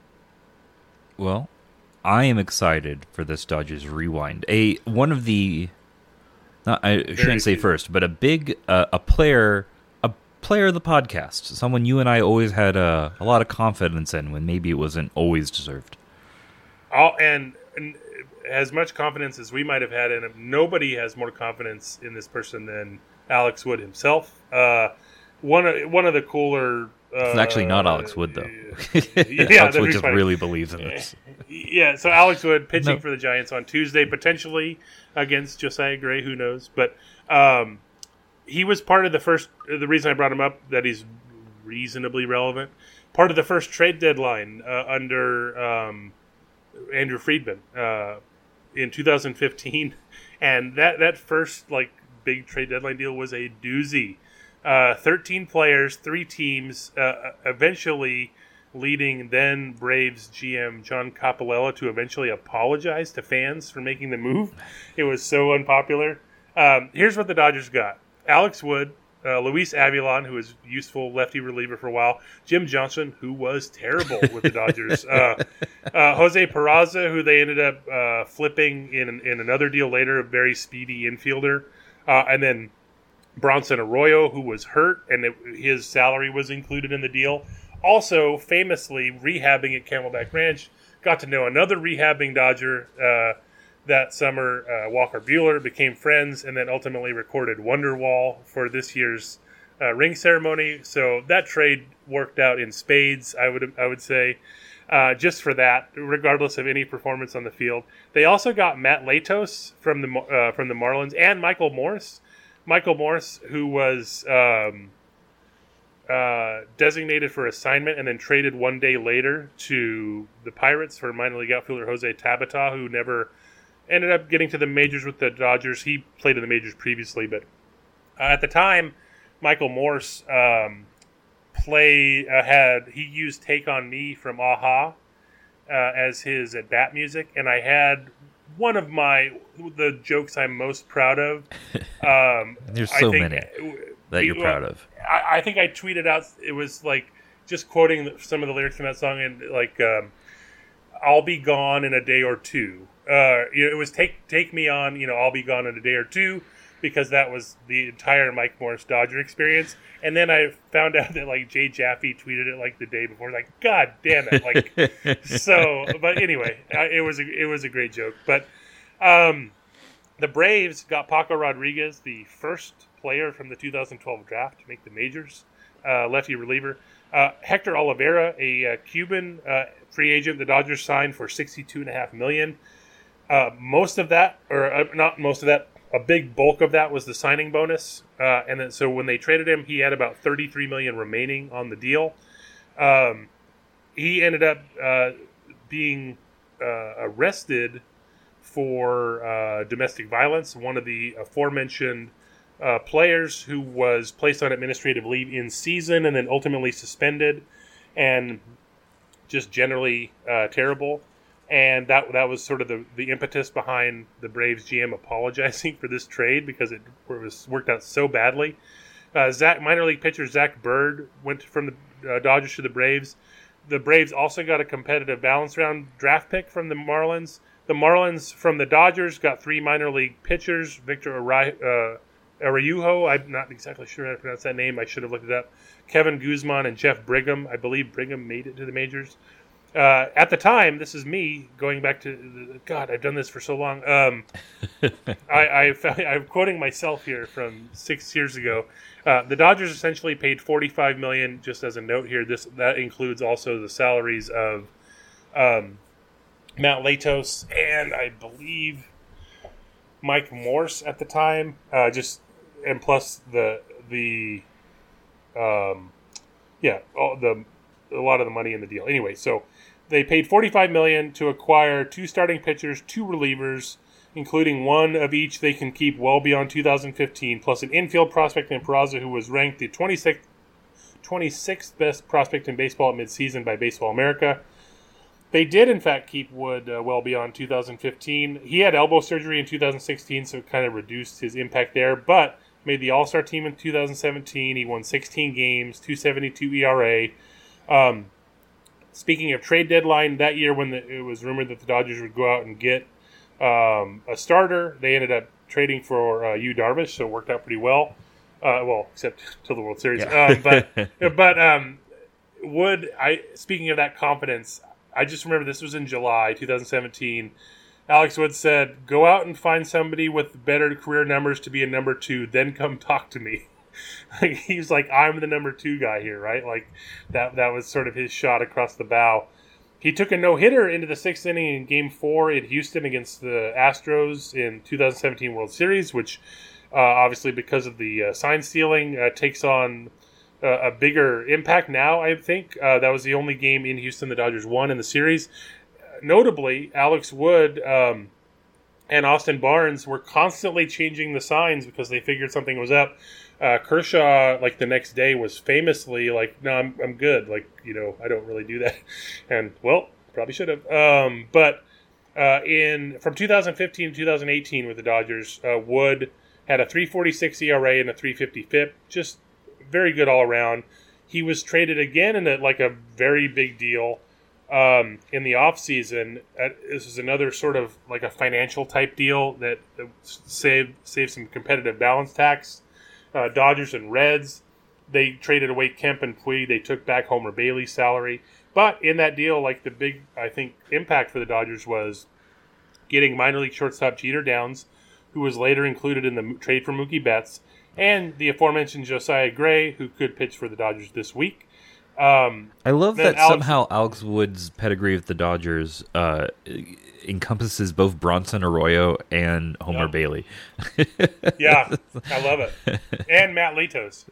Well, I am excited for this Dodgers Rewind. A one of the, not, I Very shouldn't say first, but a big uh, a player. player of the podcast, someone you and I always had a, a lot of confidence in when maybe it wasn't always deserved. All, and, and as much confidence as we might have had in him, nobody has more confidence in this person than Alex Wood himself. Uh, one, of, one of the cooler... Uh, it's actually not Alex Wood, though. yeah, Alex Wood just really believes in this. Yeah, so Alex Wood pitching no. for the Giants on Tuesday, potentially against Josiah Gray, who knows. But... Um, he was part of the first, the reason I brought him up, that he's reasonably relevant, part of the first trade deadline uh, under um, Andrew Friedman uh, in two thousand fifteen. And that, that first like big trade deadline deal was a doozy. Uh, thirteen players, three teams, uh, eventually leading then Braves G M John Capalella to eventually apologize to fans for making the move. It was so unpopular. Um, here's what the Dodgers got. Alex Wood, uh, Luis Avilan, who was useful lefty reliever for a while, Jim Johnson, who was terrible with the Dodgers, uh, uh, Jose Peraza, who they ended up uh, flipping in in another deal later, a very speedy infielder, uh, and then Bronson Arroyo, who was hurt, and it, his salary was included in the deal. Also, famously rehabbing at Camelback Ranch, got to know another rehabbing Dodger uh, that summer, uh, Walker Buehler, became friends, and then ultimately recorded Wonderwall for this year's uh, ring ceremony. So that trade worked out in spades, I would I would say, uh, just for that, regardless of any performance on the field. They also got Matt Latos from the uh, from the Marlins and Michael Morse. Michael Morse, who was um, uh, designated for assignment and then traded one day later to the Pirates for minor league outfielder Jose Tabata, who never ended up getting to the majors with the Dodgers. He played in the majors previously, but uh, at the time, Michael Morse um, play uh, had he used "Take on Me" from a-ha uh, as his at bat music, and I had one of my the jokes I'm most proud of. Um, There's so I think, many that you're proud of. I, I think I tweeted out. It was like just quoting some of the lyrics from that song, and like um, "I'll be gone in a day or two." Uh, you know, it was take take me on, you know, I'll be gone in a day or two, because that was the entire Mike Morse Dodger experience. And then I found out that like Jay Jaffe tweeted it like the day before, like, God damn it, like so. But anyway, it was a, it was a great joke. But um, the Braves got Paco Rodriguez, the first player from the two thousand twelve draft to make the majors, uh, lefty reliever. Uh, Hector Oliveira, a uh, Cuban uh, free agent, the Dodgers signed for sixty-two and a half million. Uh, most of that, or uh, not most of that, a big bulk of that was the signing bonus, uh, and then so when they traded him, he had about thirty-three million dollars remaining on the deal. Um, he ended up uh, being uh, arrested for uh, domestic violence. One of the aforementioned uh, players who was placed on administrative leave in season and then ultimately suspended, and just generally uh, terrible. And that that was sort of the, the impetus behind the Braves G M apologizing for this trade, because it was worked out so badly. Uh, Zach, minor league pitcher Zach Bird went from the uh, Dodgers to the Braves. The Braves also got a competitive balance round draft pick from the Marlins. The Marlins from the Dodgers got three minor league pitchers: Victor Ari- uh, Araujo, I'm not exactly sure how to pronounce that name. I should have looked it up. Kevin Guzman and Jeff Brigham. I believe Brigham made it to the majors. Uh, at the time, this is me going back to, God, I've done this for so long. Um, I, I, I'm quoting myself here from six years ago. Uh, the Dodgers essentially paid forty-five million dollars, just as a note here. This that includes also the salaries of um, Matt Latos and I believe Mike Morse at the time. Uh, just and plus the the um, yeah all the a lot of the money in the deal. Anyway, so they paid forty-five million dollars to acquire two starting pitchers, two relievers, including one of each they can keep well beyond two thousand fifteen, plus an infield prospect in Peraza who was ranked the twenty-sixth, twenty-sixth best prospect in baseball at midseason by Baseball America. They did, in fact, keep Wood uh, well beyond two thousand fifteen. He had elbow surgery in two thousand sixteen, so it kind of reduced his impact there, but made the All-Star team in two thousand seventeen. He won sixteen games, two seventy-two E R A. Um, speaking of trade deadline, that year when the, it was rumored that the Dodgers would go out and get um, a starter, they ended up trading for uh, Yu Darvish, so it worked out pretty well. Uh, well, except till the World Series. Yeah. um, but but um, Wood, I speaking of that confidence, I just remember this was in July twenty seventeen. Alex Wood said, "Go out and find somebody with better career numbers to be a number two, then come talk to me." Like, he's like, I'm the number two guy here, right? Like that that was sort of his shot across the bow. He took a no-hitter into the sixth inning in Game Four in Houston against the Astros in two thousand seventeen World Series, which uh, obviously because of the uh, sign stealing uh, takes on uh, a bigger impact now. I think uh, that was the only game in Houston the Dodgers won in the series. Notably, Alex Wood um, and Austin Barnes were constantly changing the signs because they figured something was up. Uh, Kershaw, like the next day, was famously like, "No, I'm I'm good. Like, you know, I don't really do that." And well, probably should have. Um, but uh, in from two thousand fifteen to two thousand eighteen with the Dodgers, uh, Wood had a three forty-six E R A and a three fifty F I P. Just very good all around. He was traded again in a, like a very big deal um, in the offseason. Uh, this is another sort of like a financial type deal that, that saved saved some competitive balance tax. Uh, Dodgers and Reds, they traded away Kemp and Puig. They took back Homer Bailey's salary. But in that deal, like the big, I think, impact for the Dodgers was getting minor league shortstop Jeter Downs, who was later included in the trade for Mookie Betts, and the aforementioned Josiah Gray, who could pitch for the Dodgers this week. Um, I love that Alex, somehow Alex Wood's pedigree with the Dodgers uh, encompasses both Bronson Arroyo and Homer Yep. Bailey. Yeah, I love it. And Matt Latos.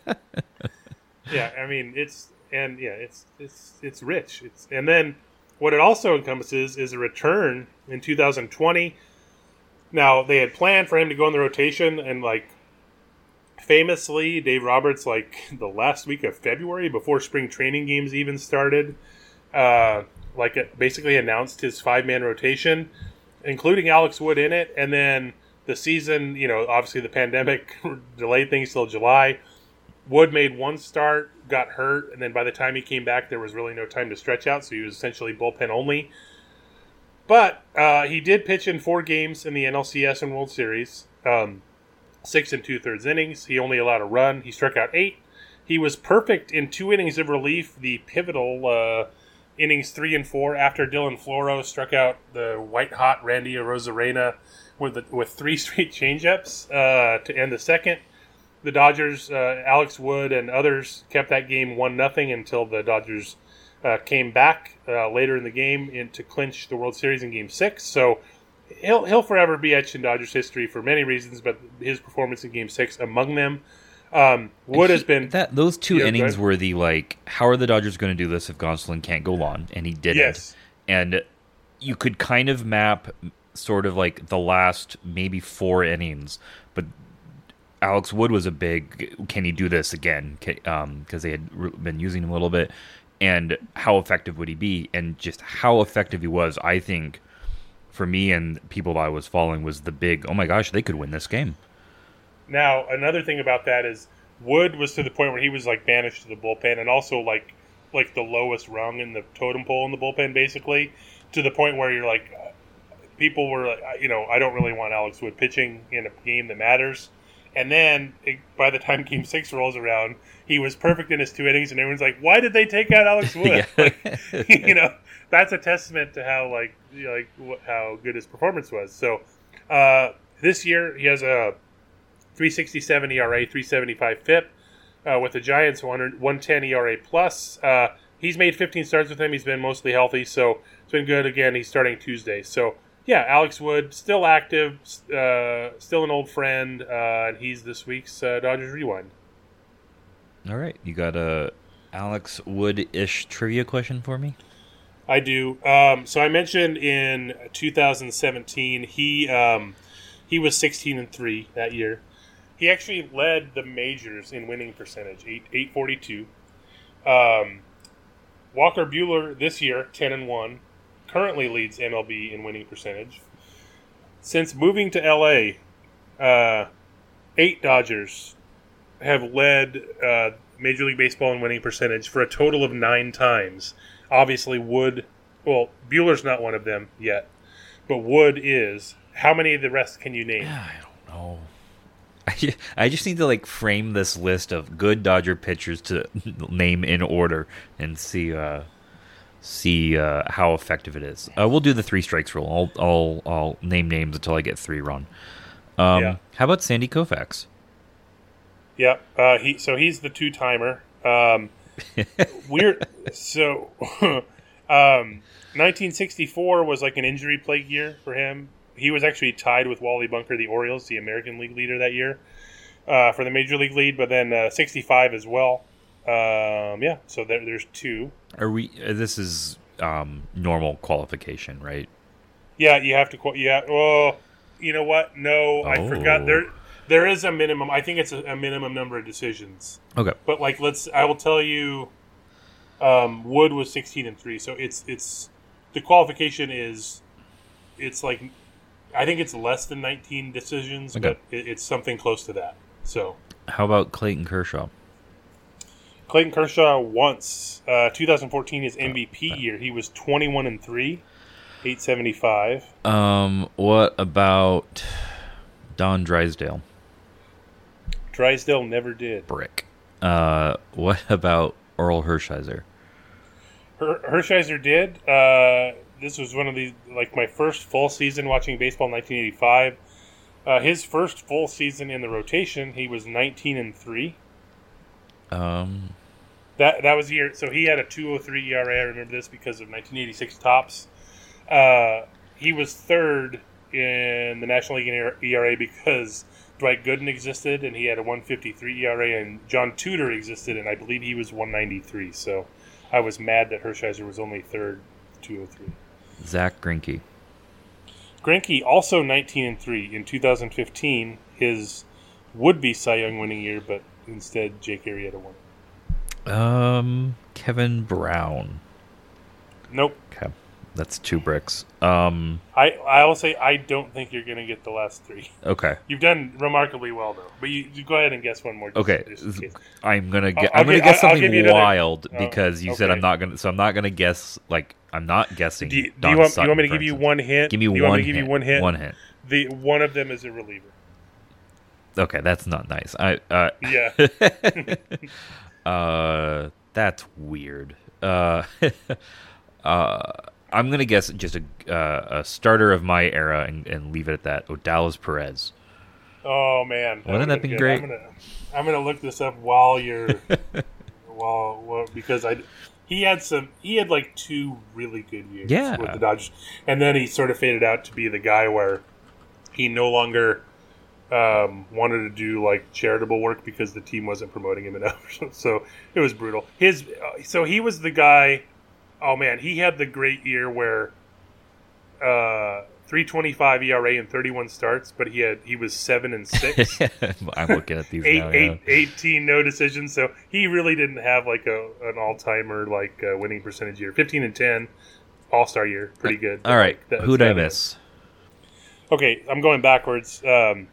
Yeah, I mean it's and yeah, it's it's it's rich. It's and then what it also encompasses is a return in two thousand twenty. Now they had planned for him to go in the rotation, and like famously, Dave Roberts, like the last week of February, before spring training games even started, uh, like it basically announced his five-man rotation, including Alex Wood in it. And then the season, you know, obviously the pandemic delayed things till July. Wood made one start, got hurt, and then by the time he came back, there was really no time to stretch out, so he was essentially bullpen only. But uh, he did pitch in four games in the N L C S and World Series. Um, Six and two-thirds innings. He only allowed a run. He struck out eight. He was perfect in two innings of relief, the pivotal uh, innings three and four, after Dylan Floro struck out the white-hot Randy Arozarena with the, with three straight changeups uh, to end the second. The Dodgers, uh, Alex Wood and others kept that game one nothing until the Dodgers uh, came back uh, later in the game in, to clinch the World Series in Game six. So he'll he'll forever be etched in Dodgers history for many reasons, but his performance in Game Six among them. Um, Wood he, has been that those two yeah, innings were the like, how are the Dodgers going to do this if Gonsolin can't go on, and he didn't. Yes. And you could kind of map sort of like the last maybe four innings, but Alex Wood was a big, can he do this again? Um, because they had been using him a little bit, and how effective would he be? And just how effective he was, I think, for me and people I was following, was the big, oh my gosh, they could win this game. Now, another thing about that is Wood was to the point where he was like banished to the bullpen, and also like like the lowest rung in the totem pole in the bullpen, basically, to the point where you're like, people were like, you know, I don't really want Alex Wood pitching in a game that matters. And then it, by the time Game Six rolls around, he was perfect in his two innings, and everyone's like, "Why did they take out Alex Wood?" Like, you know, that's a testament to how like you know, like wh- how good his performance was. So uh, this year he has a three sixty-seven E R A, three seventy-five F I P. Uh, with the Giants, one ten E R A plus. Uh, he's made fifteen starts with him. He's been mostly healthy, so it's been good. Again, he's starting Tuesday. So, yeah, Alex Wood, still active, uh, still an old friend, uh, and he's this week's uh, Dodgers Rewind. All right. You got a Alex Wood-ish trivia question for me? I do. Um, so I mentioned in two thousand seventeen, he um, he was sixteen and three that year. He actually led the majors in winning percentage, eight forty-two. Um, Walker Buehler this year, ten and one, currently leads M L B in winning percentage. Since moving to L A, uh, eight Dodgers have led uh, Major League Baseball in winning percentage for a total of nine times. Obviously, Wood, well, Buehler's not one of them yet, but Wood is. How many of the rest can you name? I don't know. I, I just need to like frame this list of good Dodger pitchers to name in order and see uh, see uh, how effective it is. Uh, we'll do the three strikes rule. I'll I'll I'll name names until I get three wrong. Um, Yeah. How about Sandy Koufax? Yeah, uh, he so he's the two timer. Um, weird. So, um, nineteen sixty-four was like an injury plague year for him. He was actually tied with Wally Bunker, the Orioles, the American League leader that year, uh, for the Major League lead. But then uh, sixty-five as well. Um, yeah, so there, there's two. Are we? Uh, this is um, normal qualification, right? Yeah, you have to. Qual- yeah. Well, you know what? No, Oh. I forgot. There, there is a minimum. I think it's a, a minimum number of decisions. Okay. But like, let's. I will tell you. Um, Wood was sixteen and three, so it's it's the qualification is, it's like, I think it's less than nineteen decisions, Okay. but it, it's something close to that. So. How about Clayton Kershaw? Clayton Kershaw once, uh, two thousand fourteen, his M V P year, he was twenty-one and three, eight seventy-five. Um, what about Don Drysdale? Drysdale never did. Brick. Uh, what about Oral Hershiser? Her- Hershiser did. Uh, this was one of the like my first full season watching baseball in nineteen eighty-five. Uh, his first full season in the rotation, he was nineteen and three. Um, that that was the year. So he had a two oh three E R A. I remember this because of nineteen eighty-six Topps. Uh, he was third in the National League in E R A because Dwight Gooden existed and he had a one fifty-three E R A, and John Tudor existed and I believe he was one ninety-three. So I was mad that Hershiser was only third, two oh three. Zach Greinke. Greinke also nineteen and three in two thousand fifteen. His would-be Cy Young winning year, but instead Jake Arrieta won. Um, Kevin Brown. Nope. Okay, that's two bricks. Um, I I will say I don't think you're going to get the last three. Okay. You've done remarkably well though, but you, you go ahead and guess one more. Just, Okay, just in case. I'm gonna get. I'll- I'm gonna I'll guess gi- I'll give you something another- wild oh, because you said okay. I'm not gonna. So I'm not gonna guess. Like I'm not guessing. Do you, do Don you want, do Sutton, you want me to for give you instance. one hint? Give me do you one want me to give hint. you one hint? One hint. The one of them is a reliever. Okay, that's not nice. I. Uh, Yeah. uh, that's weird. Uh, uh, I'm gonna guess just a uh, a starter of my era and, and leave it at that. Odalis Perez. Oh man, Wouldn't that be good. great? I'm gonna I'm gonna look this up while you're while, while because I he had some. He had like two really good years Yeah. with the Dodgers, and then he sort of faded out to be the guy where he no longer um, wanted to do like charitable work because the team wasn't promoting him enough. So it was brutal. His uh, so he was the guy. Oh man, he had the great year where uh, three twenty-five E R A and thirty-one starts, but he had he was seven and six. I'm looking at these eight, now. eight, Yeah. eighteen no decisions. So he really didn't have like a an all timer like uh, winning percentage year. Fifteen and ten, All Star year, pretty good. All right, Like, that- who'd I that- miss? Okay, I'm going backwards. Um,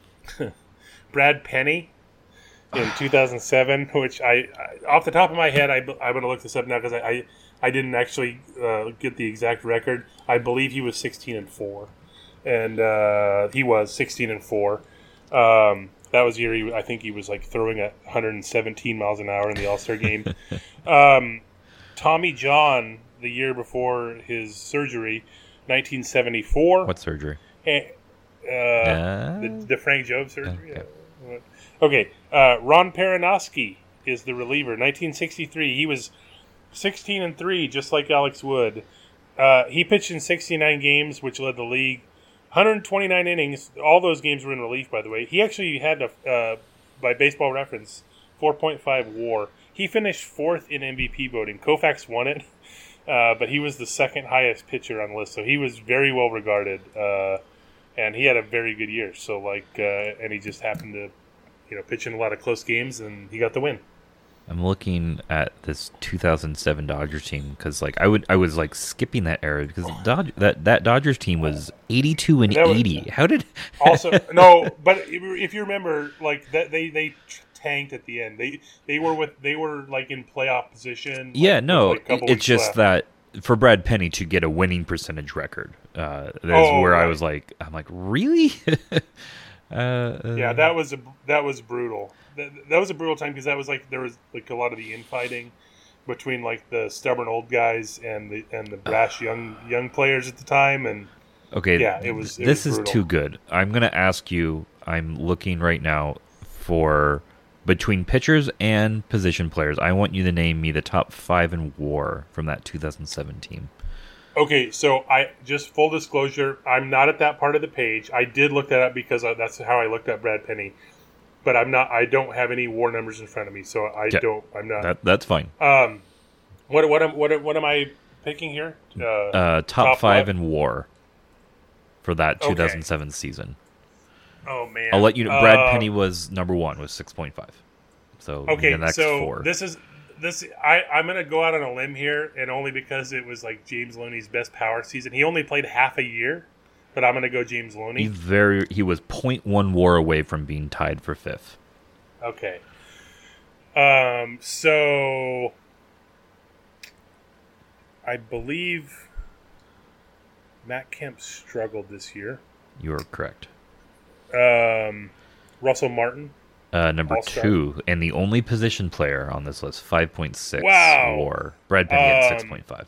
Brad Penny in two thousand seven, which I, I off the top of my head, I, I'm going to look this up now because I, I I didn't actually uh, get the exact record. I believe he was sixteen and four, and uh, he was sixteen and four. Um, that was the year he, I think he was like throwing at one hundred seventeen miles an hour in the All Star game. um, Tommy John, the year before his surgery, nineteen seventy-four. What surgery? Eh, uh, Uh, the, the Frank Jobe surgery. okay. Uh, Okay, uh, Ron Perinoski is the reliever. nineteen sixty-three. He was sixteen and three, just like Alex Wood. Uh, he pitched in sixty-nine games, which led the league. one hundred twenty-nine innings. All those games were in relief, by the way. He actually had, a, uh, by Baseball Reference, four point five WAR. He finished fourth in M V P voting. Koufax won it, uh, but he was the second highest pitcher on the list, so he was very well regarded. Uh, and he had a very good year. So, like, uh, and he just happened to, you know, pitch in a lot of close games, and he got the win. I'm looking at this two thousand seven Dodgers team because, like, I would I was like skipping that era because Dodge, that that Dodgers team was eighty-two and That was- eighty. How did Also, no, but if if you remember, like that they they tanked at the end. They they were with they were like in playoff position. Like, yeah, with, no, like, a couple it's weeks just left. that for Brad Penny to get a winning percentage record, uh, that's Oh, where I right. was like, I'm like, really? uh, uh, Yeah, that was a that was brutal. That, that was a brutal time because that was like there was like a lot of the infighting between like the stubborn old guys and the and the brash young young players at the time. And Okay, yeah, it was. It this was is brutal. too good. I'm going to ask you. I'm looking right now for between pitchers and position players. I want you to name me the top five in WAR from that two thousand seven team. Okay, so I just full disclosure, I'm not at that part of the page. I did look that up because I, that's how I looked up Brad Penny, but I'm not. I don't have any WAR numbers in front of me, so I Okay. don't. I'm not. That that's fine. Um, what what am what what am I picking here? Uh, Uh, top, top five five? in WAR for that Okay. two thousand seven season. oh man, I'll let you know. Brad Uh, Penny was number one with six point five. So Okay, the next so four. this is this. I I'm gonna go out on a limb here, and only because it was like James Looney's best power season. He only played half a year, but I'm gonna go James Looney. he very he was point one WAR away from being tied for fifth. Okay. Um. So I believe Matt Kemp struggled this year. You are correct. Um, Russell Martin. Uh, number All-star. two, and the only position player on this list, five point six Wow. WAR. Brad Penny had Um, six point five.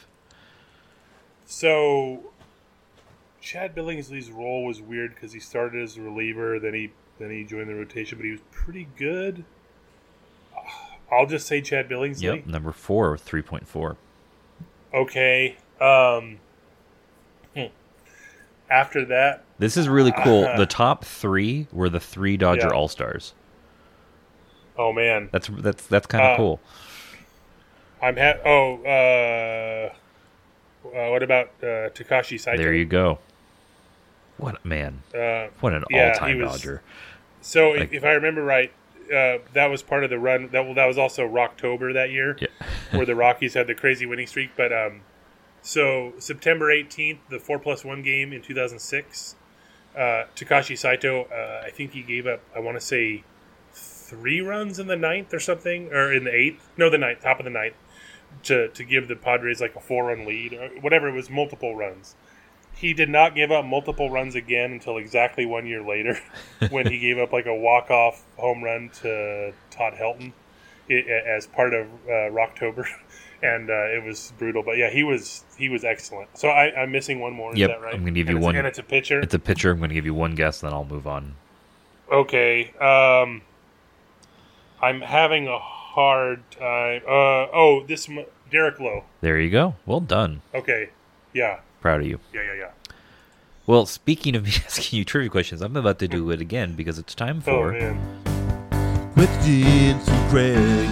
So Chad Billingsley's role was weird because he started as a reliever, then he then he joined the rotation, but he was pretty good. I'll just say Chad Billingsley. Yep, number four, three point four. Okay. Um, hmm. After that, This is really cool. Uh, The top three were the three Dodger Yeah. All Stars. oh man, That's that's that's kind of Uh, cool. I'm ha- oh. Uh, uh, what about uh, Takashi Saito? There you go. What a man! Uh, What an yeah, all-time he was- Dodger. So Like- if I remember right, uh, that was part of the run. That well, that was also Rocktober that year, Yeah. where the Rockies had the crazy winning streak. But um, so September eighteenth, the four plus one game in two thousand six, uh, Takashi Saito, uh, I think he gave up. I want to say three runs in the ninth or something, or in the eighth. No, the ninth, top of the ninth, to to give the Padres like a four run lead or whatever. It was multiple runs. He did not give up multiple runs again until exactly one year later, when he gave up like a walk-off home run to Todd Helton it, as part of uh, Rocktober, and uh, it was brutal. But yeah, he was he was excellent. So I, I'm missing one more. Is Yep, that right? I'm gonna give And you it's- one. and it's a pitcher. It's a pitcher. I'm going to give you one guess, then I'll move on. Okay. Um, I'm having a hard time. Uh, oh, this. m- Derek Lowe. There you go. Well done. Okay. Yeah. Proud of you. Yeah, yeah, yeah. Well, speaking of me asking you trivia questions, I'm about to do it again because it's time for... Oh, man. Questions to Craig.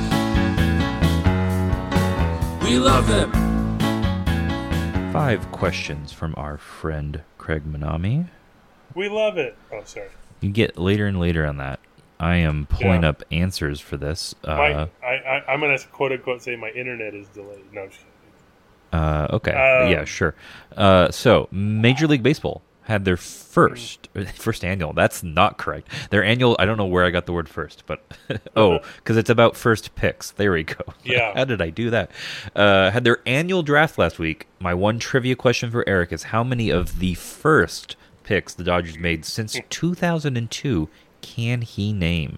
We love them. Five questions from our friend Craig Manami. We love it. Oh, sorry. You get later and later on that. I am pulling Yeah. up answers for this. Uh, My, I, I, I'm going to quote unquote say my internet is delayed. No, I'm just kidding. Uh, okay. Um, yeah, sure. Uh, so, Major League Baseball had their first first annual. That's not correct. Their annual, I don't know where I got the word first, but oh, because it's about first picks. There we go. Yeah. How did I do that? Uh, had their annual draft last week. My one trivia question for Eric is how many of the first picks the Dodgers made since two thousand two can he name?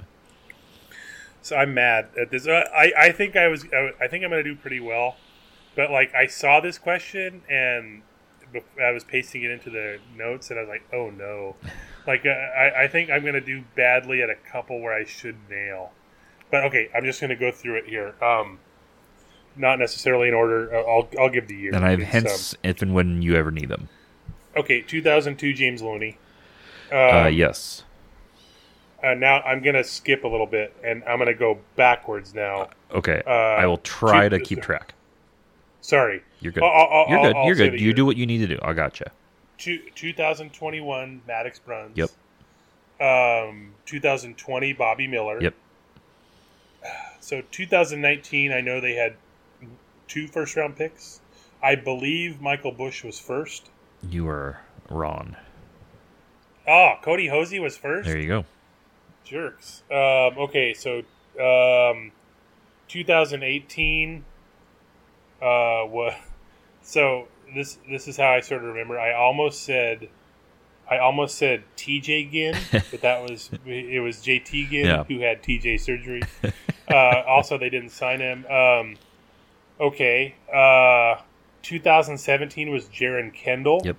So I'm mad at this. Uh, I, I think I was. I, I think I'm going to do pretty well. But, like, I saw this question, and I was pasting it into the notes, and I was like, oh, no. Like, uh, I, I think I'm going to do badly at a couple where I should nail. But, okay, I'm just going to go through it here. Um, not necessarily in order. I'll I'll give the year. And I have It's, hints um, if and when you ever need them. Okay, two thousand two James Loney. Um, Uh, yes. Uh, now I'm going to skip a little bit, and I'm going to go backwards now. Okay. Uh, I will try two- to keep track. Sorry. You're good. I'll- I'll- You're I'll- good. I'll You're say good. the You year. do what you need to do. I gotcha. Two, twenty twenty-one Maddox Bruns. Yep. Um, two thousand twenty Bobby Miller. Yep. So two thousand nineteen, I know they had two first round picks. I believe Michael Bush was first. You are wrong. Oh, Cody Hosey was first? There you go. Jerks. Um, okay, so um, two thousand eighteen. Uh, what? So this this is how I sort of remember. I almost said, I almost said T J Ginn, but that was it was J T Ginn Yeah. who had T J surgery. uh, also, they didn't sign him. Um, okay. Uh, two thousand seventeen was Jaron Kendall. Yep.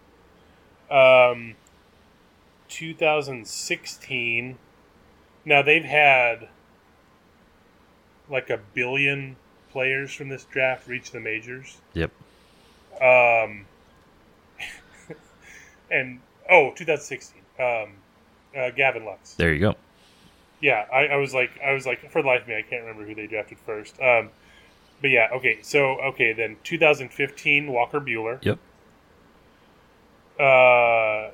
Um, two thousand sixteen. Now they've had like a billion players from this draft reach the majors. Yep. Um, and oh, twenty sixteen. Um, uh, Gavin Lux. There you go. Yeah, I, I was like, I was like, for the life of me, I can't remember who they drafted first. Um, but yeah, okay. So okay, then two thousand fifteen Walker Buehler. Yep. Uh,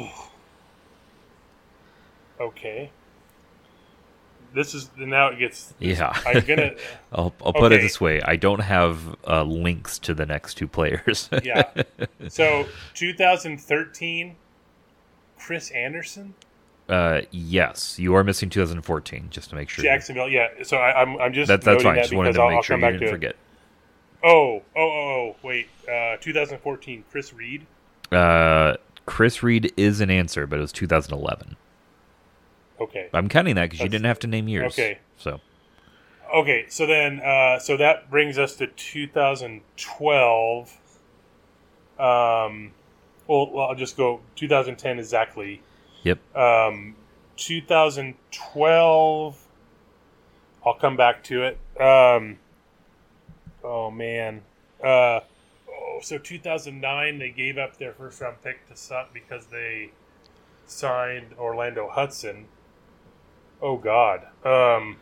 okay. This is now it gets. Yeah. I'm gonna. I'll I'll put it okay. this way. I don't have uh, links to the next two players. Yeah. So two thousand thirteen, Chris Anderson. Uh, yes, you are missing two thousand fourteen, just to make sure. Jacksonville, yeah. So I, I'm I'm just That, that's noting fine. that Just wanted because to I'll, make I'll sure come you back didn't to forget. it. Oh, oh, oh, oh, wait. Uh, two thousand fourteen, Chris Reed. Uh, Chris Reed is an answer, but it was two thousand eleven. Okay. I'm counting that because you That's- didn't have to name years. Okay. So Okay, so then, uh, so that brings us to two thousand twelve. Um, well, well, I'll just go. two thousand ten is Zach Lee. Yep. Um, two thousand twelve. I'll come back to it. Um, oh man. Uh, oh, so two thousand nine they gave up their first round pick to Sut because they signed Orlando Hudson. Oh God. Um.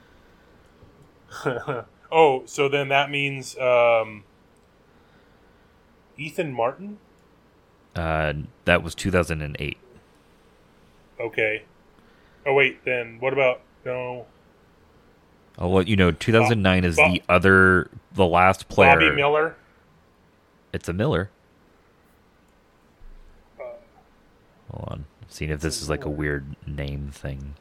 oh, so then that means um, Ethan Martin. uh, that was two thousand eight. Okay. Oh wait, then what about no? I'll let you know. two thousand nine is Bob- the other, the last player. Bobby Miller. It's a Miller. Hold on. Seeing if this is like a weird name thing.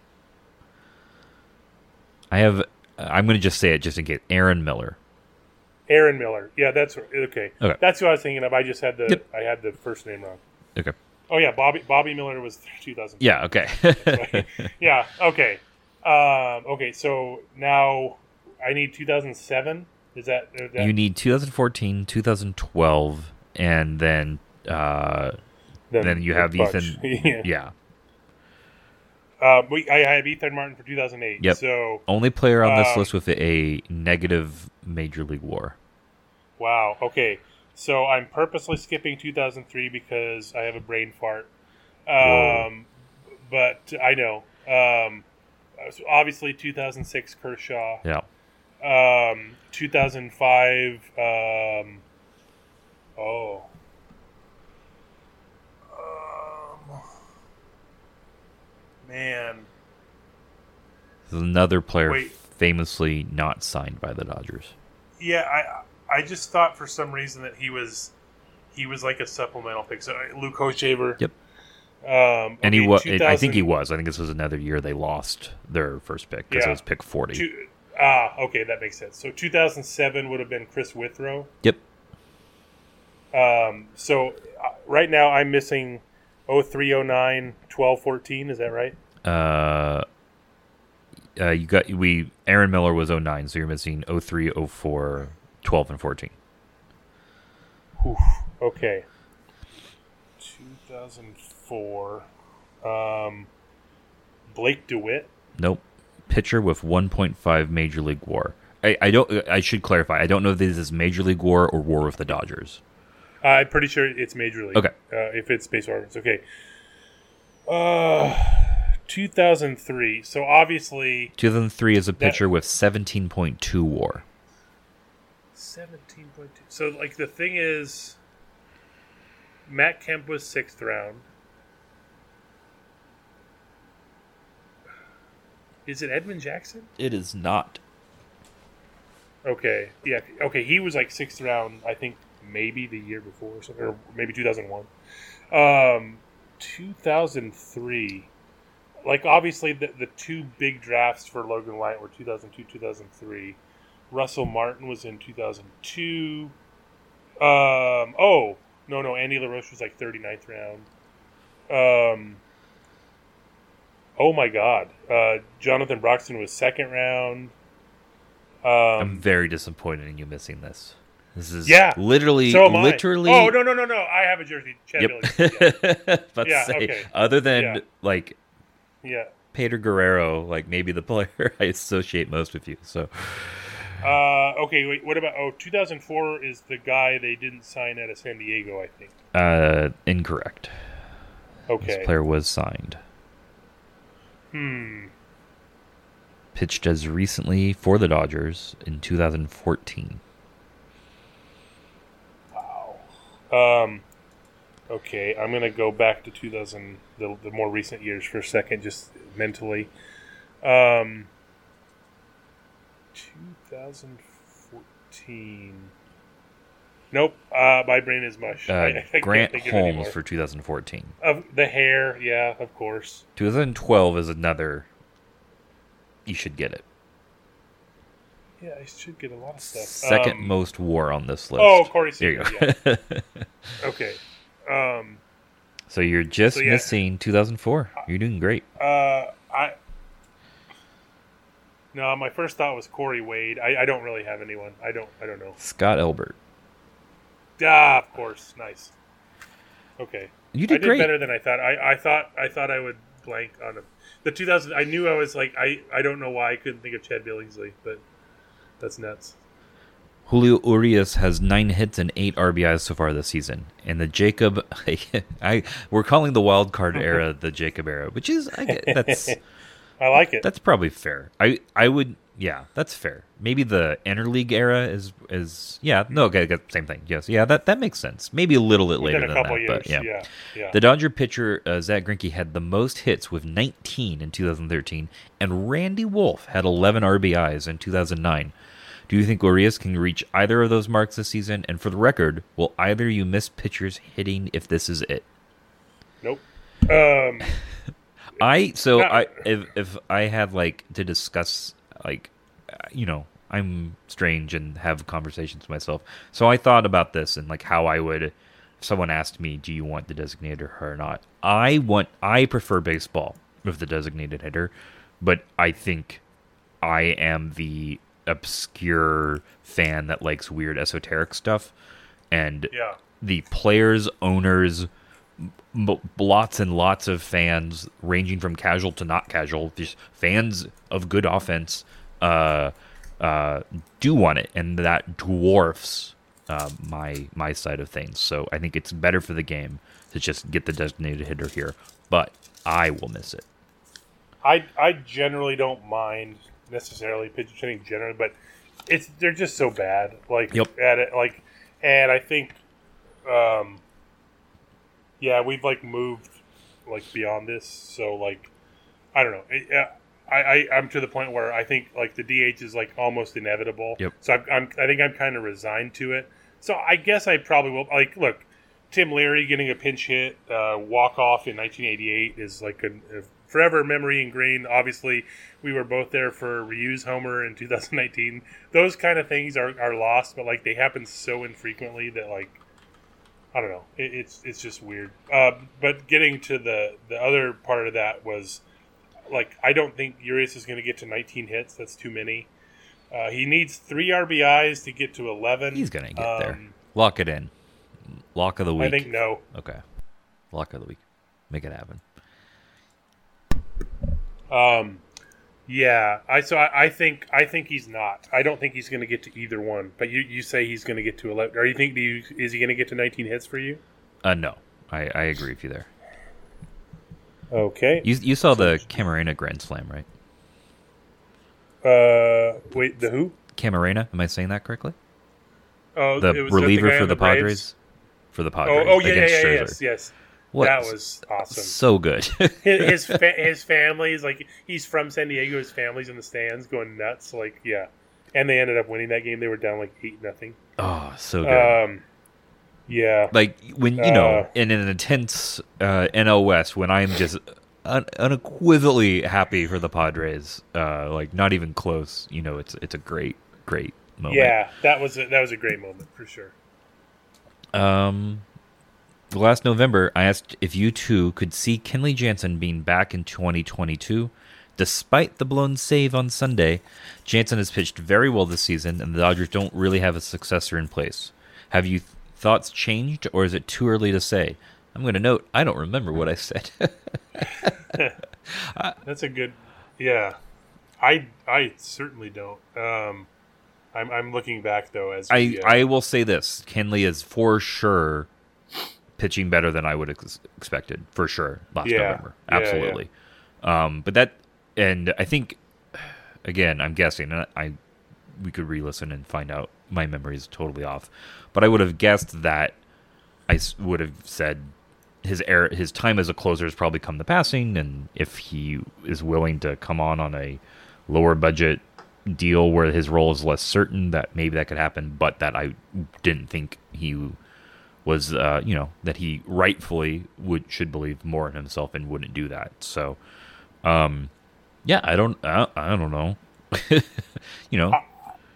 I have. I'm going to just say it just in case. Aaron Miller. Aaron Miller. Yeah, that's okay. Okay. That's who I was thinking of. I just had the Yep. I had the first name wrong. Okay. Oh yeah, Bobby Bobby Miller was two thousand. Yeah. Okay. yeah. Okay. Um, okay. So now I need two thousand seven. Is that, is that You need two thousand fourteen, two thousand twelve, and then uh, Then then, you the have bunch. Ethan. Yeah. yeah. Uh, we, I have Ethan Martin for two thousand eight. Yep. So Only player on this um, list with a negative Major League WAR. Wow. Okay. So I'm purposely skipping two thousand three because I have a brain fart. Um, but I know. Um, so obviously two thousand six Kershaw. Yeah. Um, two thousand five. Um, oh. Um, man. This is another player Wait. famously not signed by the Dodgers. Yeah, I I just thought for some reason that he was he was like a supplemental pick. So uh, Luke Hochevar. Yep. Um, And he okay, was. two thousand I think he was. I think this was another year they lost their first pick because Yeah. it was pick forty. Two, ah, okay, that makes sense. So two thousand seven would have been Chris Withrow. Yep. Um, so uh, right now I'm missing oh three, oh nine, twelve, fourteen. Is that right? Uh, uh, you got we. Aaron Miller was oh nine, so you're missing oh three, oh four, twelve, and fourteen. Oof, okay. two thousand four. Um, Blake DeWitt. Nope. Pitcher with one point five Major League WAR. I, I don't. I should clarify. I don't know if this is Major League WAR or WAR with the Dodgers. Uh, I'm pretty sure it's Major League. Okay. Uh, if it's baseball reference. Okay. Uh, two thousand three. So obviously. two thousand three is a That- pitcher with seventeen point two WAR. seventeen point two. So, like, the thing is, Matt Kemp was sixth round. Is it Edwin Jackson? It is not. Okay. Yeah. Okay. He was like sixth round, I think maybe the year before or something, or maybe two thousand one. Um, two thousand three. Like, obviously, the, the two big drafts for Logan White were two thousand two, two thousand three. Russell Martin was in two thousand two. Um, oh, no, no. Andy LaRoche was like thirty-ninth round. Um, oh, my God. Uh, Jonathan Broxton was second round. Um, I'm very disappointed in you missing this. This is yeah, literally, so am I. literally. Oh, no, no, no, no. I have a jersey. Chad Yep. Billings. Yeah. Let's Yeah, say, okay. other than Yeah. like Yeah. Pedro Guerrero, like maybe the player I associate most with you. So Uh, okay, wait. What about? Oh, two thousand four is the guy they didn't sign out of San Diego, I think. uh, incorrect. Okay. This player was signed. Hmm. Pitched as recently for the Dodgers in two thousand fourteen. Um. Okay, I'm gonna go back to two thousand, the, the more recent years for a second, just mentally. Um. twenty fourteen. Nope. Uh, my brain is mush. Uh, I, I can't Grant think of Holmes anymore. for two thousand fourteen. Of the hair, yeah, of course. twenty twelve is another. You should get it. Yeah, I should get a lot of stuff. Second Um, most WAR on this list. Oh, Corey There you Seager, go. yeah. Okay. Um, So you're just So, yeah. missing two thousand four. You're doing great. uh, I. No, my first thought was Corey Wade. I, I don't really have anyone. I don't. I don't know. Scott Elbert. Ah, of course. Nice. Okay. You did I did great. better than I thought. I, I thought I thought I would blank on a, the two thousand. I knew I was like I, I don't know why I couldn't think of Chad Billingsley, but that's nuts. Julio Urias has nine hits and eight R B Is so far this season. And the Jacob, I we're calling the wild card era the Jacob era, which is I get that's I like it. That's probably fair. I I would yeah, that's fair. Maybe the interleague era is is yeah no okay same thing yes yeah that that makes sense. Maybe a little bit later Within a than couple that, years, but yeah. yeah, yeah. The Dodger pitcher uh, Zach Greinke had the most hits with nineteen in two thousand thirteen, and Randy Wolf had eleven R B Is in two thousand nine. Do you think Urias can reach either of those marks this season? And for the record, will either you miss pitchers hitting if this is it? Nope. Um, I so No. I if if I had like to discuss like uh, you know I'm strange and have conversations with myself, so I thought about this and like how I would. If someone asked me, "Do you want the designated hitter or not?" I want I prefer baseball with the designated hitter, but I think I am the obscure fan that likes weird esoteric stuff, and Yeah. the players, owners, m- lots and lots of fans, ranging from casual to not casual, just fans of good offense, uh, uh, do want it, and that dwarfs uh, my my side of things. So I think it's better for the game to just get the designated hitter here. But I will miss it. I I generally don't mind necessarily pitch hitting generally, but it's they're just so bad. Like yep. at it, like, and I think, um, yeah, we've like moved like beyond this. So like, I don't know. It, uh, I, I I'm to the point where I think like the D H is like almost inevitable. Yep. So I'm, I'm I think I'm kind of resigned to it. So I guess I probably will. Like, look, Tim Leary getting a pinch hit uh, walk off in nineteen eighty-eight is like a, a forever memory ingrained. Obviously, we were both there for Ryu's homer in two thousand nineteen. Those kind of things are, are lost, but like they happen so infrequently that like I don't know. It, it's it's just weird. Uh, but getting to the the other part of that was like I don't think Urias is going to get to nineteen hits. That's too many. Uh, he needs three R B Is to get to eleven. He's going to get um, there. Lock it in. Lock of the week. I think no. Okay. Lock of the week. Make it happen. Um, yeah. I so I, I think I think he's not. I don't think he's going to get to either one. But you, you say he's going to get to eleven. Or you think do you, is he going to get to nineteen hits for you? Uh, no. I, I agree with you there. Okay. You you saw the Camarena Grand Slam, right? Uh, wait, the who? Camarena. Am I saying that correctly? Oh, the it was reliever the for the, the Padres. For the Padres. Oh, oh yeah, yeah, against yeah, Scherzer. yes, yes. What? That was awesome. So good. his his, fa- his family's like he's from San Diego. His family's in the stands going nuts. Like yeah, and they ended up winning that game. They were down like eight nothing. Oh, so good. Um, yeah. Like when you know Uh, in an intense uh, N L West when I'm just un- unequivocally happy for the Padres, uh, like not even close. You know, it's it's a great great moment. Yeah, that was a, that was a great moment for sure. Um. Last November, I asked if you two could see Kenley Jansen being back in twenty twenty-two. Despite the blown save on Sunday, Jansen has pitched very well this season, and the Dodgers don't really have a successor in place. Have you th- thoughts changed, or is it too early to say? I'm going to note, I don't remember what I said. That's a good, yeah. I I certainly don't. Um, I'm I'm looking back though as I we, uh, I will say this: Kenley is for sure pitching better than I would have ex- expected, for sure, last Yeah. November. Yeah, Absolutely. Um, but that, and I think, again, I'm guessing, and I, we could re-listen and find out my memory is totally off, but I would have guessed that I s- would have said his air, his time as a closer has probably come to passing, and if he is willing to come on on a lower budget deal where his role is less certain, that maybe that could happen, but that I didn't think he was, uh, you know, that he rightfully would should believe more in himself and wouldn't do that. So, um, yeah, I don't, I, I don't know, you know. I,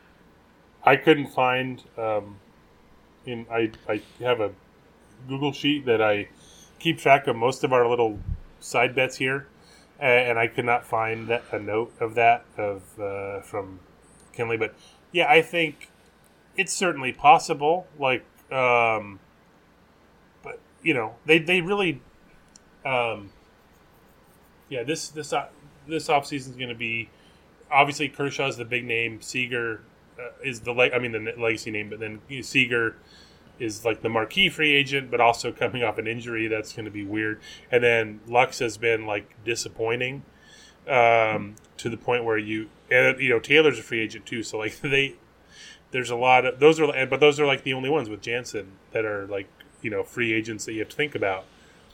I couldn't find. Um, in I I have a Google sheet that I keep track of most of our little side bets here, and I could not find that, a note of that of uh, from Kenley. But yeah, I think it's certainly possible. Like. Um, But you know, they they really, um, yeah. This this uh, this offseason is going to be obviously Kershaw's the big name. Seager uh, is the le- I mean the legacy name, but then you know, Seager is like the marquee free agent, but also coming off an injury that's going to be weird. And then Lux has been like disappointing um, to the point where you and you know Taylor's a free agent too. So like they there's a lot of those are but those are like the only ones with Jansen that are like. You know, free agents that you have to think about.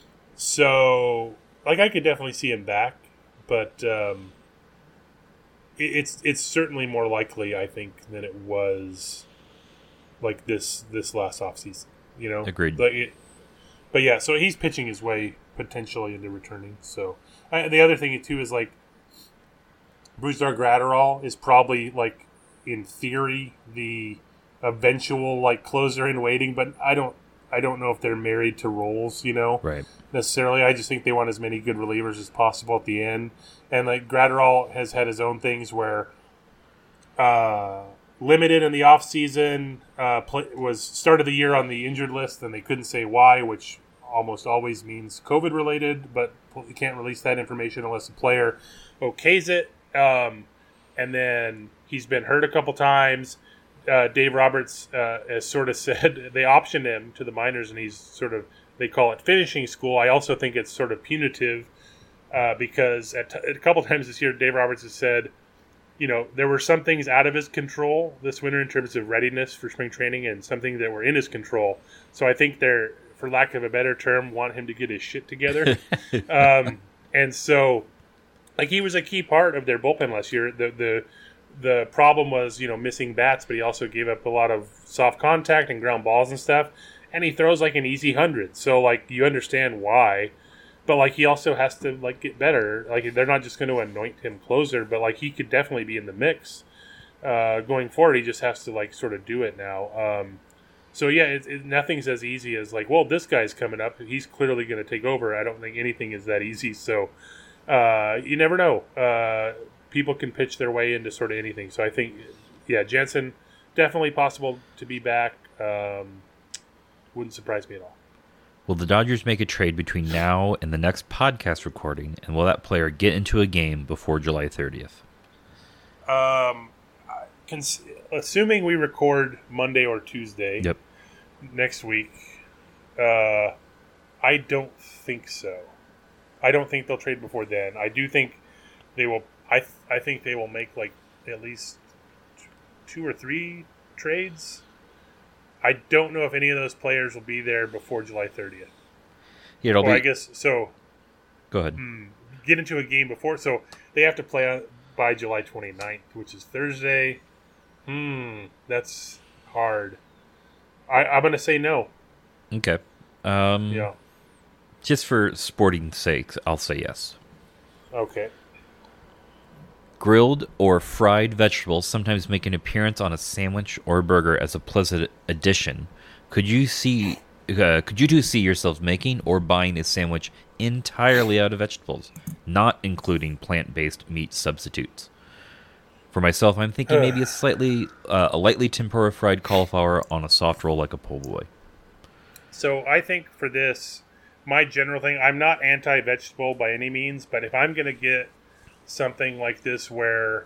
So, like, I could definitely see him back, but um, it, it's it's certainly more likely, I think, than it was like this this last offseason. You know, Agreed. But, it, but yeah, so he's pitching his way potentially into returning. So I, the other thing too is like Brusdar Graterol is probably like in theory the eventual like closer in waiting, but I don't. I don't know if they're married to roles, you know, right. necessarily. I just think they want as many good relievers as possible at the end. And like Graterol has had his own things where uh, limited in the off season uh, play, was start of the year on the injured list, and they couldn't say why, which almost always means COVID related, but you can't release that information unless the player okays it. Um, and then he's been hurt a couple times. uh, Dave Roberts uh, has sort of said they optioned him to the minors, and he's sort of, they call it finishing school. I also think it's sort of punitive uh, because at t- a couple times this year, Dave Roberts has said, you know, there were some things out of his control this winter in terms of readiness for spring training, and some things that were in his control. So I think they're, for lack of a better term, want him to get his shit together. um, and so, like, he was a key part of their bullpen last year. The the the problem was, you know, missing bats, but he also gave up a lot of soft contact and ground balls and stuff. And he throws like an easy hundred. So, like, you understand why. But, like, he also has to, like, get better. Like, they're not just going to anoint him closer, but, like, he could definitely be in the mix uh, going forward. He just has to, like, sort of do it now. Um, so, yeah, it, it, nothing's as easy as, like, well, this guy's coming up. He's clearly going to take over. I don't think anything is that easy. So, uh, you never know. Uh, people can pitch their way into sort of anything. So, I think, yeah, Jansen, definitely possible to be back. Um, wouldn't surprise me at all. Will the Dodgers make a trade between now and the next podcast recording, and will that player get into a game before July thirtieth? Um, cons- assuming we record Monday or Tuesday yep. next week, uh, I don't think so. I don't think they'll trade before then. I do think they will. I th- I think they will make like at least two or three trades. I don't know if any of those players will be there before July thirtieth. Yeah, it'll or be... I guess so. Go ahead. Hmm, get into a game before, so they have to play by July twenty-ninth, which is Thursday. Hmm, that's hard. I, I'm going to say no. Okay. Um, yeah. Just for sporting sakes, I'll say yes. Okay. Grilled or fried vegetables sometimes make an appearance on a sandwich or burger as a pleasant addition. Could you see? Uh, could you two see yourselves making or buying a sandwich entirely out of vegetables, not including plant-based meat substitutes? For myself, I'm thinking maybe a slightly, uh, a lightly tempura fried cauliflower on a soft roll like a po' boy. So I think for this, my general thing, I'm not anti-vegetable by any means, but if I'm going to get something like this where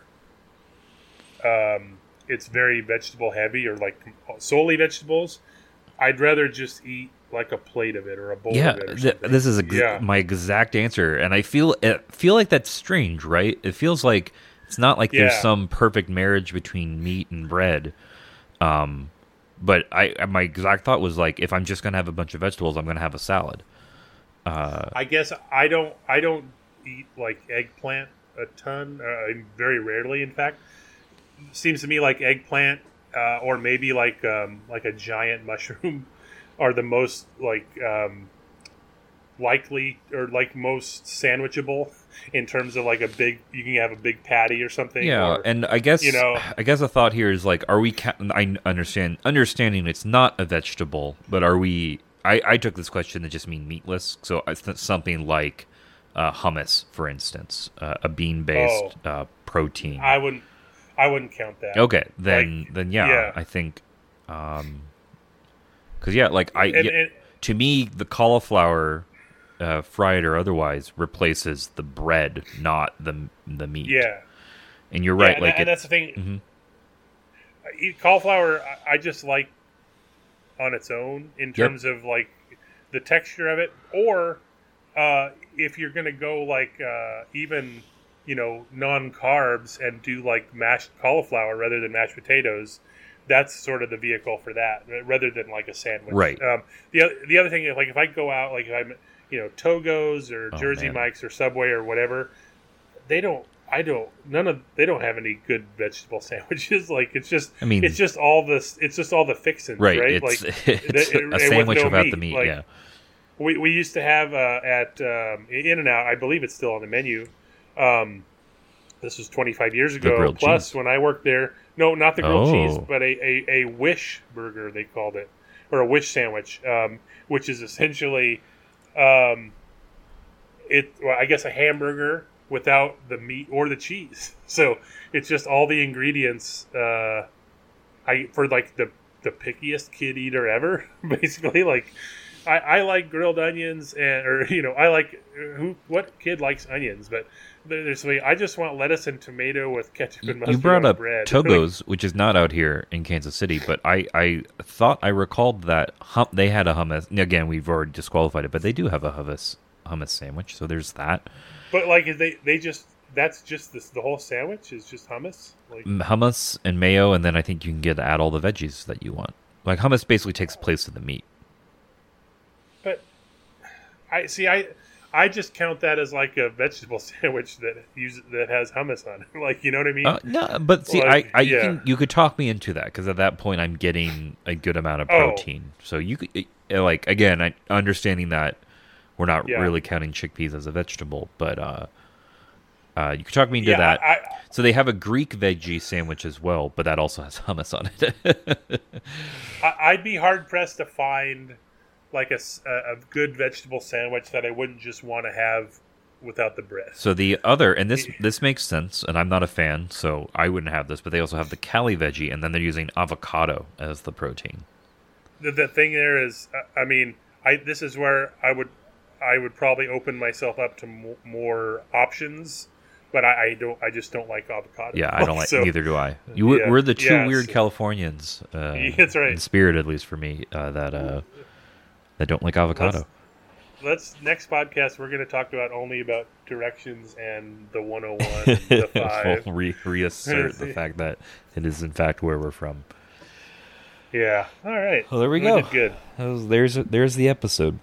um, it's very vegetable heavy or like solely vegetables, I'd rather just eat like a plate of it or a bowl yeah, of it or th- something. this is ex- yeah. my exact answer, and I feel I feel like that's strange, right? It feels like it's not like Yeah. there's some perfect marriage between meat and bread. Um, but I my exact thought was like, if I'm just gonna have a bunch of vegetables, I'm gonna have a salad. Uh, I guess I don't I don't eat like eggplant a ton, uh, very rarely, in fact. Seems to me like eggplant uh, or maybe like um, like a giant mushroom are the most like um, likely or like most sandwichable in terms of like a big, you can have a big patty or something. yeah, or, and I guess you know, I guess a thought here is like, are we? Ca- I understand understanding it's not a vegetable, but are we? I, I took this question to just mean meatless, so it's something like uh, hummus, for instance, uh, a bean-based Oh. uh, protein. I wouldn't I wouldn't count that. Okay, then Like, then yeah, yeah. I think, um, because yeah, like I, And- yeah, and- to me, the cauliflower, uh, fried or otherwise, replaces the bread, not the the meat. Yeah. And you're Yeah, right, and, like and it, that's the thing. Mhm. I eat cauliflower, I- I just like on its own in terms of like the texture of it, or uh, if you're gonna go like uh, even you know non-carbs and do like mashed cauliflower rather than mashed potatoes, that's sort of the vehicle for that, rather than like a sandwich. Right. Um, the oth- the other thing is like if I go out, like if I'm you know Togo's or Oh, Jersey man. Mike's or Subway or whatever, they don't. I don't. None of. They don't have any good vegetable sandwiches. Like it's just. I mean- it's just all this. It's just all the fixins, right. right? It's like it's it- it- a with sandwich no without the meat. Like, yeah. We we used to have uh, at um, In and Out. I believe it's still on the menu. Um, this was twenty-five years ago. grilled Plus, cheese. when I worked there, no, not the grilled cheese, Oh. but a, a, a wish burger they called it, or a wish sandwich, um, which is essentially, um, it. Well, I guess a hamburger without the meat or the cheese. So it's just all the ingredients. Uh, I for like the the pickiest kid eater ever, basically. Like I, I like grilled onions, and or you know, I like who what kid likes onions, but there's I just want lettuce and tomato with ketchup and mustard You brought on up bread. Togo's, which is not out here in Kansas City, but I, I thought I recalled that hum, they had a hummus. Again, we've already disqualified it, but they do have a hummus hummus sandwich, so there's that. But like they they just that's just this, the whole sandwich is just hummus, like hummus and mayo, and then I think you can get add all the veggies that you want. Like hummus basically takes place of the meat. But I see I. I just count that as like a vegetable sandwich that uses that has hummus on it. Like, you know what I mean? Uh, no, but see, like, I, I yeah. you, can, you could talk me into that because at that point I'm getting a good amount of protein. Oh. So you could, like, again, I, understanding that we're not yeah. really counting chickpeas as a vegetable, but uh, uh, you could talk me into yeah, that. I, I, so they have a Greek veggie sandwich as well, but that also has hummus on it. I, I'd be hard pressed to find like a, a good vegetable sandwich that I wouldn't just want to have without the bread. So the other, and this this makes sense, and I'm not a fan, so I wouldn't have this, but they also have the Cali veggie, and then they're using avocado as the protein. The, the thing there is, I mean, I this is where I would I would probably open myself up to mo- more options, but I, I don't. I just don't like avocado. Yeah, I don't like. so, neither do I. You, yeah, we're the two yeah, weird so, Californians. Uh, that's right. In spirit, at least for me, uh, that uh, that don't like avocado. Let's, let's next podcast. We're going to talk about only about directions and the one oh one, and the five. We'll re- reassert the fact that it is in fact where we're from. Yeah. All right. Well, there we, we go. Did good. That was, there's there's the episode.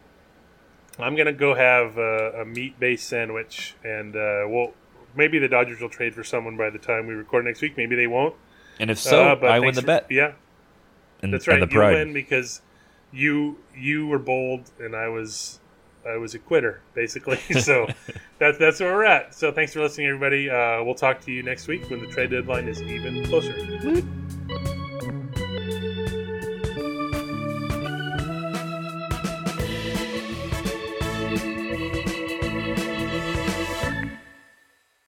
I'm gonna go have a, a meat-based sandwich, and uh, we'll maybe the Dodgers will trade for someone by the time we record next week. Maybe they won't. And if so, uh, I win the for, bet. Yeah, and, that's right. And the you pride. win because you you were bold, and I was I was a quitter, basically. So that's that's where we're at. So thanks for listening, everybody. Uh, we'll talk to you next week when the trade deadline is even closer.